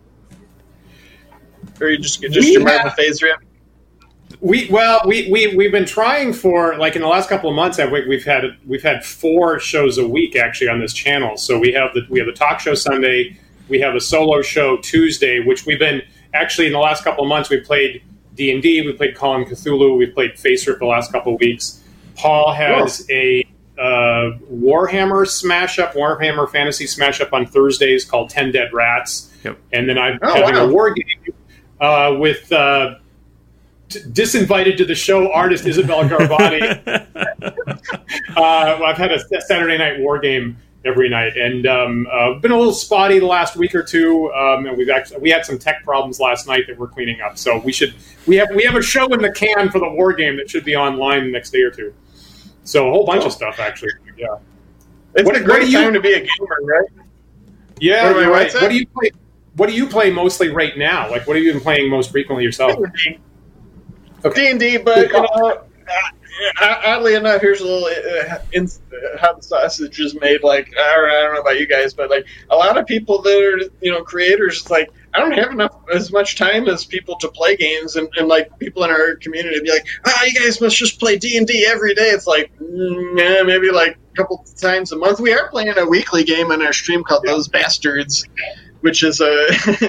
Or are you just your Marvel Phase Rip? We've been trying for in the last couple of months. We've had 4 shows a week actually on this channel. So we have the talk show Sunday, we have a solo show Tuesday, which we've been actually in the last couple of months we played D&D, we played Call of Cthulhu, we played Face Rip the last couple of weeks. Paul has a Warhammer Warhammer Fantasy Smash Up on Thursdays called 10 Dead Rats. Yep. And then I'm having a war game with disinvited to the show artist Isabel Garbati. I've had a Saturday night war game every night, and been a little spotty the last week or two. And we had some tech problems last night that we're cleaning up. So we have a show in the can for the war game that should be online the next day or two. So a whole bunch of stuff actually. Yeah, it's a great time to be a gamer, right? Yeah, you're right. What do you play? What do you play mostly right now? What have you been playing most frequently yourself? D&D, but oddly enough, here's a little how the sausage is made. I don't know about you guys, but a lot of people that are creators, I don't have as much time as people to play games, and people in our community be you guys must just play D&D every day. It's maybe a couple times a month. We are playing a weekly game on our stream called Those Bastards, which is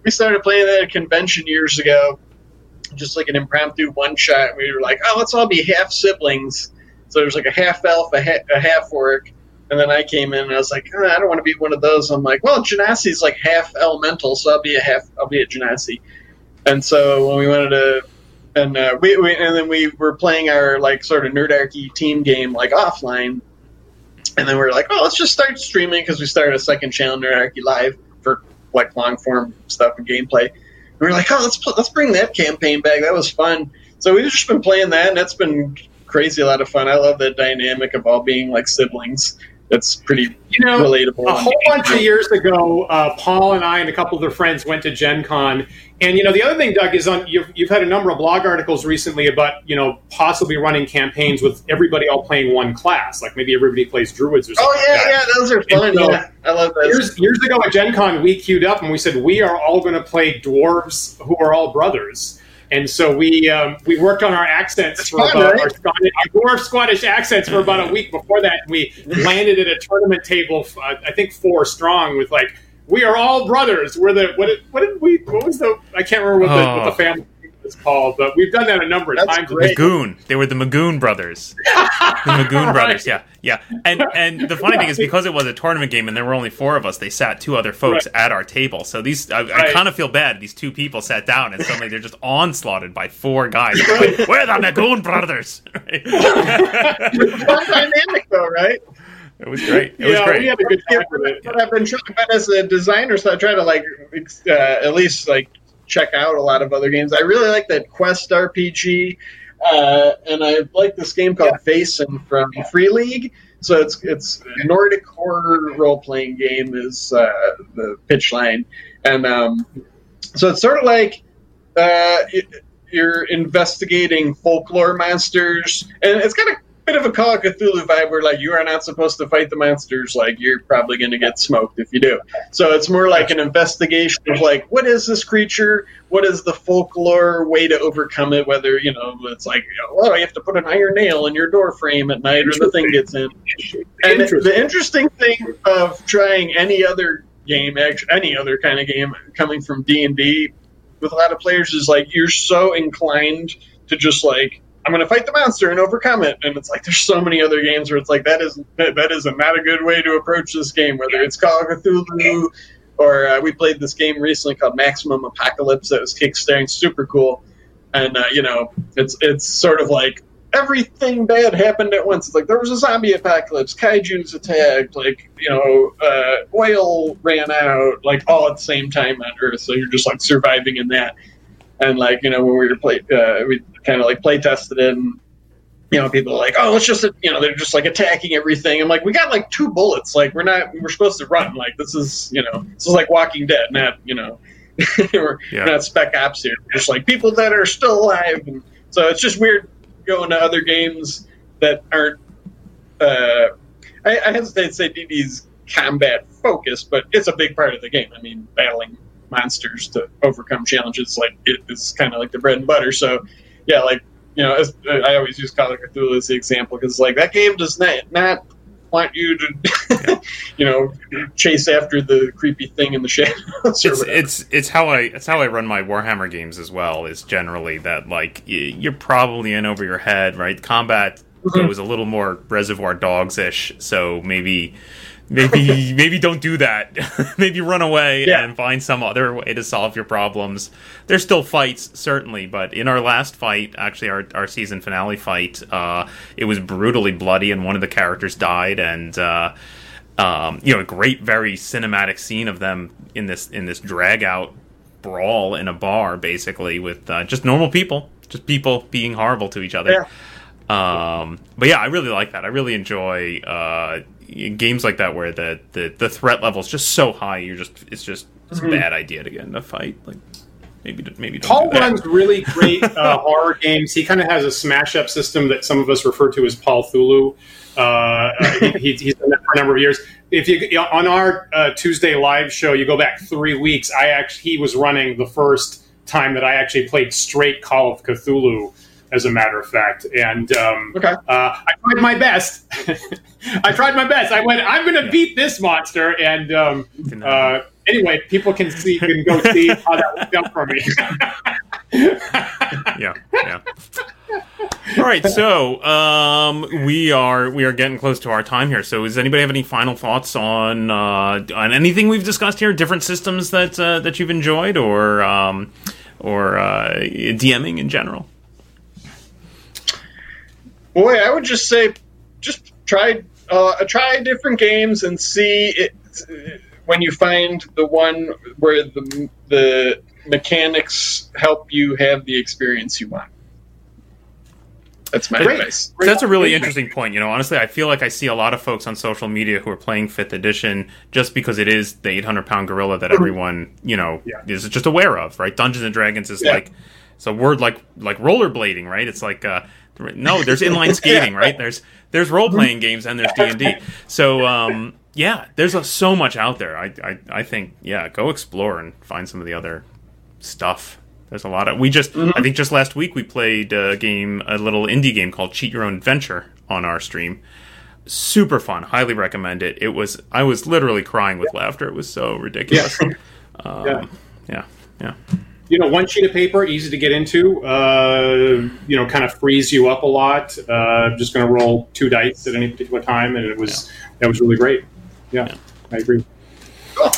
we started playing that at a convention years ago, just like an impromptu one-shot. We were like, oh, let's all be half siblings. So there's like a half elf, a half orc, and then I came in and I was like, oh, I don't want to be one of those. I'm like, well, Genasi's like half elemental, so I'll be a Genasi. And so when we wanted to, and then we were playing our like sort of Nerdarchy team game like offline, and then we were like, oh, let's just start streaming because we started a second channel, Nerdarchy Live, for like long form stuff and gameplay. And we were like, oh, let's bring that campaign back. That was fun. So we've just been playing that, and that's been crazy, a lot of fun. I love that dynamic of all being like siblings. It's pretty relatable. A whole bunch of years ago, Paul and I and a couple of their friends went to Gen Con. And, the other thing, Doug, is you've had a number of blog articles recently about, possibly running campaigns with everybody all playing one class. Like maybe everybody plays druids or something. Oh, yeah, yeah, those are fun. So, yeah, I love those. Years ago at Gen Con, we queued up and we said, we are all going to play dwarves who are all brothers. And so we worked on our accents our dwarf Scottish accents for about a week before that. And we landed at a tournament table, I think 4 strong, with like, we are all brothers. We're the I can't remember what the family was called, but we've done that a number of times. Magoon. They were the Magoon brothers. The Magoon brothers. Yeah. And the funny thing is, because it was a tournament game and there were only 4 of us, they sat 2 other folks at our table. So I kind of feel bad. These 2 people sat down and suddenly they're just onslaughted by 4 guys. Like, we're the Magoon brothers. Fun dynamic, though, right? It was great. It was great. We had a good time with it. But I've been trying, as a designer, so I try to at least check out a lot of other games. I really like that Quest RPG, and I like this game called Facen from Free League. So it's a Nordic horror role playing game is the pitch line, and so it's sort of like you're investigating folklore monsters, and it's got a bit of a Call of Cthulhu vibe where you are not supposed to fight the monsters, you're probably going to get smoked if you do. So it's more like an investigation of what is this creature, what is the folklore way to overcome it, whether it's you have to put an iron nail in your door frame at night or the thing gets in. And the interesting thing of trying any other game, any other kind of game coming from D&D with a lot of players is you're so inclined to just I'm going to fight the monster and overcome it. And it's there's so many other games where it's that is not a good way to approach this game, whether it's Call of Cthulhu or we played this game recently called Maximum Apocalypse that was kickstarting, super cool. And, it's sort of everything bad happened at once. It's there was a zombie apocalypse, kaijus attacked, oil ran out, all at the same time on Earth. So you're just surviving in that. And when we were we kind of play tested it, and people are oh, it's just they're just attacking everything. I'm we got 2 bullets. We're supposed to run. This is this is like Walking Dead, not we're not Spec Ops here. We're just people that are still alive. And so it's just weird going to other games that aren't. I hesitate to say DD's combat focused, but it's a big part of the game. I mean, battling monsters to overcome challenges it is kind of the bread and butter. So yeah, I always use Call of Cthulhu as the example because that game does not want you to chase after the creepy thing in the shadows. It's how I run my Warhammer games as well. Is generally that you're probably in over your head, right? Combat goes a little more Reservoir Dogs-ish, so maybe don't do that. Maybe run away and find some other way to solve your problems. There's still fights, certainly, but in our last fight, actually our season finale fight, it was brutally bloody and one of the characters died, and a great, very cinematic scene of them in this drag-out brawl in a bar, basically, with just normal people, just people being horrible to each other. Yeah. But yeah, I really like that. I really enjoy games like that where the threat level is just so high. It's a bad idea to get in a fight. Maybe don't. Paul runs really great horror games. He kind of has a smash up system that some of us refer to as Paul Thulu. He's done that for a number of years. If you on our Tuesday live show, you go back 3 weeks. He was running the first time that I actually played straight Call of Cthulhu, as a matter of fact. And I tried my best. I went, I'm going to beat this monster. And Anyway, people can go see how that worked out for me. Yeah. All right, so we are getting close to our time here. So, does anybody have any final thoughts on anything we've discussed here? Different systems that you've enjoyed, or DMing in general? Boy, I would just say, just try different games and see it when you find the one where the mechanics help you have the experience you want. That's my advice. That's a really interesting point. Honestly, I feel like I see a lot of folks on social media who are playing 5th edition just because it is the 800-pound gorilla that everyone, is just aware of, right? Dungeons and Dragons is like, it's a word like rollerblading, right? It's like, no, there's inline skating, right? There's role-playing games and there's D&D. So, there's so much out there. I think, go explore and find some of the other stuff. There's a lot of... I think just last week we played a little indie game called Cheat Your Own Adventure on our stream. Super fun. Highly recommend it. I was literally crying with laughter. It was so ridiculous. Yeah. One sheet of paper, easy to get into, kind of frees you up a lot. Just going to roll 2 dice at any particular time, and that was really great. Yeah, I agree. Cool.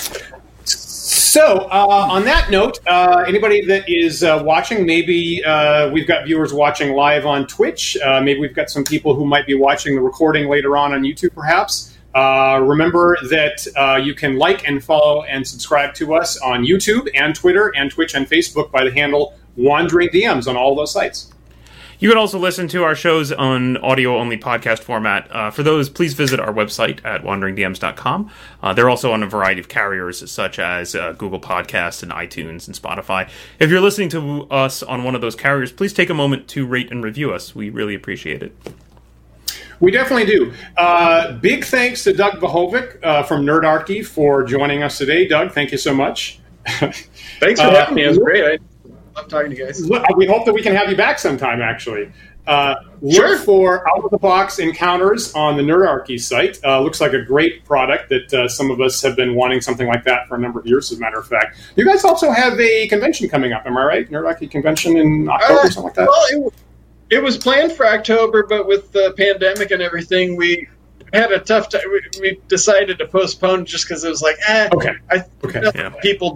So, on that note, anybody that is watching, maybe we've got viewers watching live on Twitch. Maybe we've got some people who might be watching the recording later on YouTube, perhaps. Remember that you can like and follow and subscribe to us on YouTube and Twitter and Twitch and Facebook by the handle Wandering DMs on all those sites. You can also listen to our shows on audio-only podcast format. For those, please visit our website at wanderingdms.com. They're also on a variety of carriers, such as Google Podcasts and iTunes and Spotify. If you're listening to us on one of those carriers, please take a moment to rate and review us. We really appreciate it. We definitely do. Big thanks to Doug Vahovic from Nerdarchy for joining us today. Doug, thank you so much. Thanks for having me. It was great. I love talking to you guys. We hope that we can have you back sometime, actually. Sure. Look for out-of-the-box encounters on the Nerdarchy site. Looks like a great product that some of us have been wanting something like that for a number of years, as a matter of fact. You guys also have a convention coming up, am I right? Nerdarchy convention in October, something like that? Well, it was planned for October, but with the pandemic and everything, we had a tough time. We decided to postpone just because it was like, people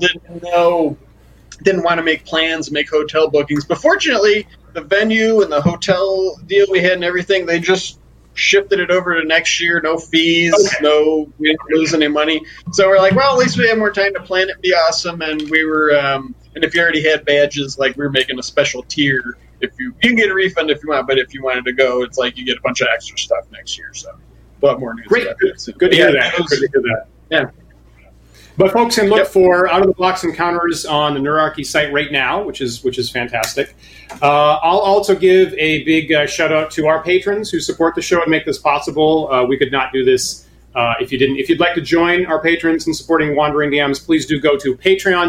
didn't want to make plans, make hotel bookings. But fortunately, the venue and the hotel deal we had and everything, they just shifted it over to next year. No fees, we didn't lose any money. So we're like, well, at least we have more time to plan it. It'd be awesome. And we were, and if you already had badges, like we were making a special tier. If you can get a refund if you want, but if you wanted to go, it's like you get a bunch of extra stuff next year. So, a lot more news. Great, good to hear that. Good to hear that. Yeah. But folks can look for out-of-the-box encounters on the Nerdarchy site right now, which is fantastic. I'll also give a big shout-out to our patrons who support the show and make this possible. We could not do this if you didn't. If you'd like to join our patrons in supporting Wandering DMs, please do go to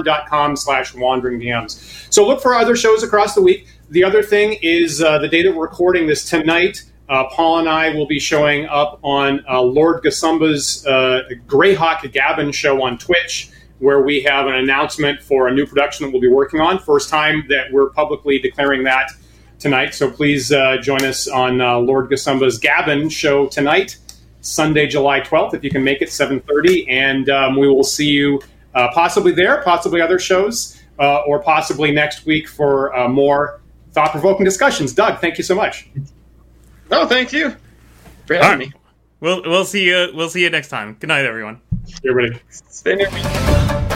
patreon.com/wanderingdms. So look for other shows across the week. The other thing is the day that we're recording this tonight, Paul and I will be showing up on Lord Gasumba's Greyhawk Gavin show on Twitch, where we have an announcement for a new production that we'll be working on. First time that we're publicly declaring that tonight. So please join us on Lord Gasumba's Gavin show tonight, Sunday, July 12th, if you can make it, 7:30. And we will see you possibly there, possibly other shows, or possibly next week for more thought-provoking discussions. Doug, thank you so much. No, thank you for having me. We'll see you. We'll see you next time. Good night, everyone. Everybody, stay near me.